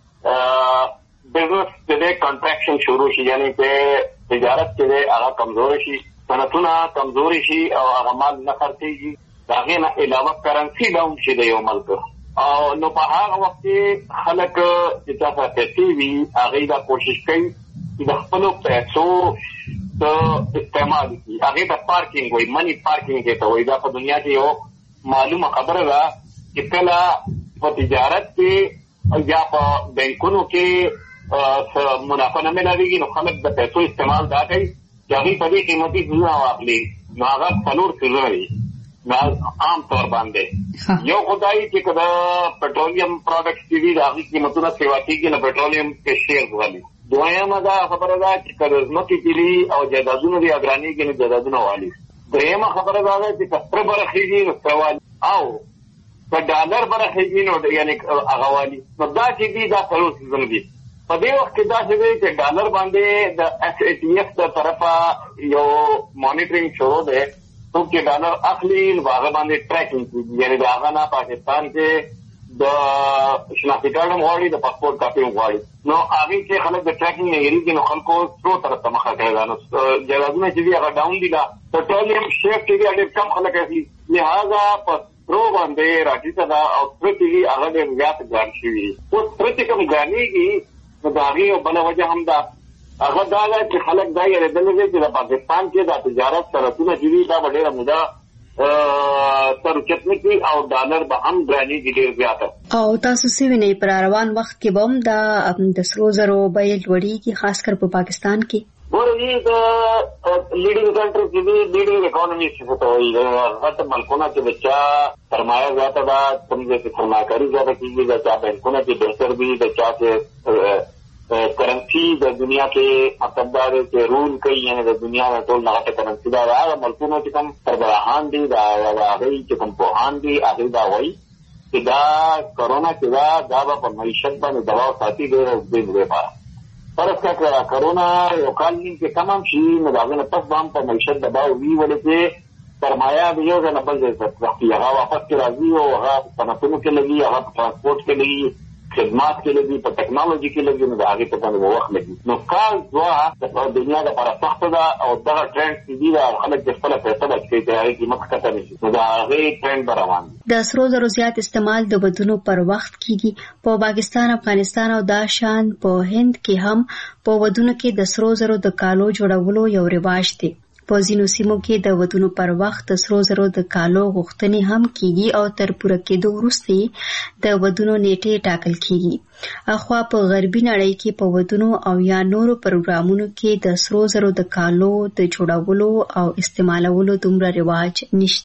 بزنس کې کنټراکشن شروع شي یعنی چې تجارت کې هغه کمزور شي صنعتونه کمزور شي او هغه مال نه خرڅيږي دا غینه علاوه کرنسی ډاون شي د یو ملک او نو په هغه وخت کې خلک چې تاسو ته وی هغه دا کوشش کوي چې د خپل پیسو ته استعمال کړي هغه د پارکینګ وای منی پارکینګ ته وای دا په دنیا کې یو معلومه خبره ده چې کله په تجارت کې یا په بانکونو کې منافع نه ملایږي نو خلک د پیسو استعمال دا کوي چې هغه په دې قیمتي ځای واخلي نو هغه څلور څه عام طور باندې یو خدای چې کدا پټرولیم پروډکټس دي دا هغه قیمتونه سیوا کیږي نو پټرولیم کې شیر غالي دویمه دا خبره ده چې کله کې دي او جایدادونه دي اګرانی کې نه جایدادونه والی دریمه خبره ده چې کثر برخېږي نو سوال او په ډالر برخېږي نو یعنی هغه والی نو دا چې دي دا څلور څه دي په دې وخت کې دا چې ډالر باندې د اس ای ټی ایف تر طرفه یو مانیټرینګ شروع ده تو کې ډالر اخلي نو هغه باندې ټریکینګ کیږي یعنی دا هغه نه پاکستان کې د شناختی کارت غواړي د پاسپورت کاپي غواړي نو هغه کې خلک د ټریکینګ نه یریږي نو خلکو څو طرف ته مخه کوي نو جوازونه چې دی هغه ډاون دي دا پټرولیم شیف کې ډېر کم خلک کوي لہذا په پرو باندې راځي دا او پرتی هغه ډېر زیات ګران شي او پرتی کوم ګانېږي نو دا هغه بل وجه هم دا هغه دا چې خلک دا یې ردل دي چې د پاکستان کې د تجارت سرحدونه چې دا ډېره موده ترچت نه کی او ډالر به هم ګرانی دي ډیر زیات. او تاسو سوینه پر روان وخت کې بم د د سرو زرو بیل وړي خاص کر په پاکستان کې ورې د لیډینګ کنټری کې دي لیډینګ اکانومي څه ته وایي هغه ملکونه چې بچا سرمایه زیاته ده څنګه چې سرمایه‌کاري زیاته کیږي د چا بانکونه کې بهتر دي د چا چې کرنسی د دنیا کې مطلب چې رول کوي یعنی د دنیا د ټول نه کرنسی دا هغه ملکونه چې کوم سربراهان دي دا هغه چې کوم پوهان دي هغه دا وایي چې دا کرونا کې دا د په معیشت باندې دباو ساتي ډېر دې لپاره فرض کړه کرونا یو کال کې کمم شي نو دا نه پس باندې په معیشت دباو وی ولې چې سرمایه به یو ځل بل ځای ته هغه واپس کې راځي او هغه په نفسونو کې لګي هغه په ترانسپورت کې لګي خدمات کې لګي په ټیکنالوژي کې لګي نو هغه په باندې وخت لګي نو کال دوا د دنیا لپاره سخت ده او دا ټرند دی دا خلک د خپل پیسې بچي ته هغه قیمت کته نشي نو دا هغه ټرند روان دي. د سرو زرو زیات استعمال د بدونو پر وخت کیږي په پاکستان افغانستان او دا شان په هند کې هم په ودونو کې د سرو زرو د کالو جوړولو یو رواج دی. په ځینو سیمو کې د ودونو پر وخت د سرو زرو د کالو غوښتنې هم کیږي او تر پوره کېدو وروسته د ودونو نیټه ټاکل کیږي. اخوا په غربي نړۍ کې په ودونو او یا نورو پروګرامونو کې د سرو زرو د کالو د جوړولو او استعمالولو دومره رواج نشته.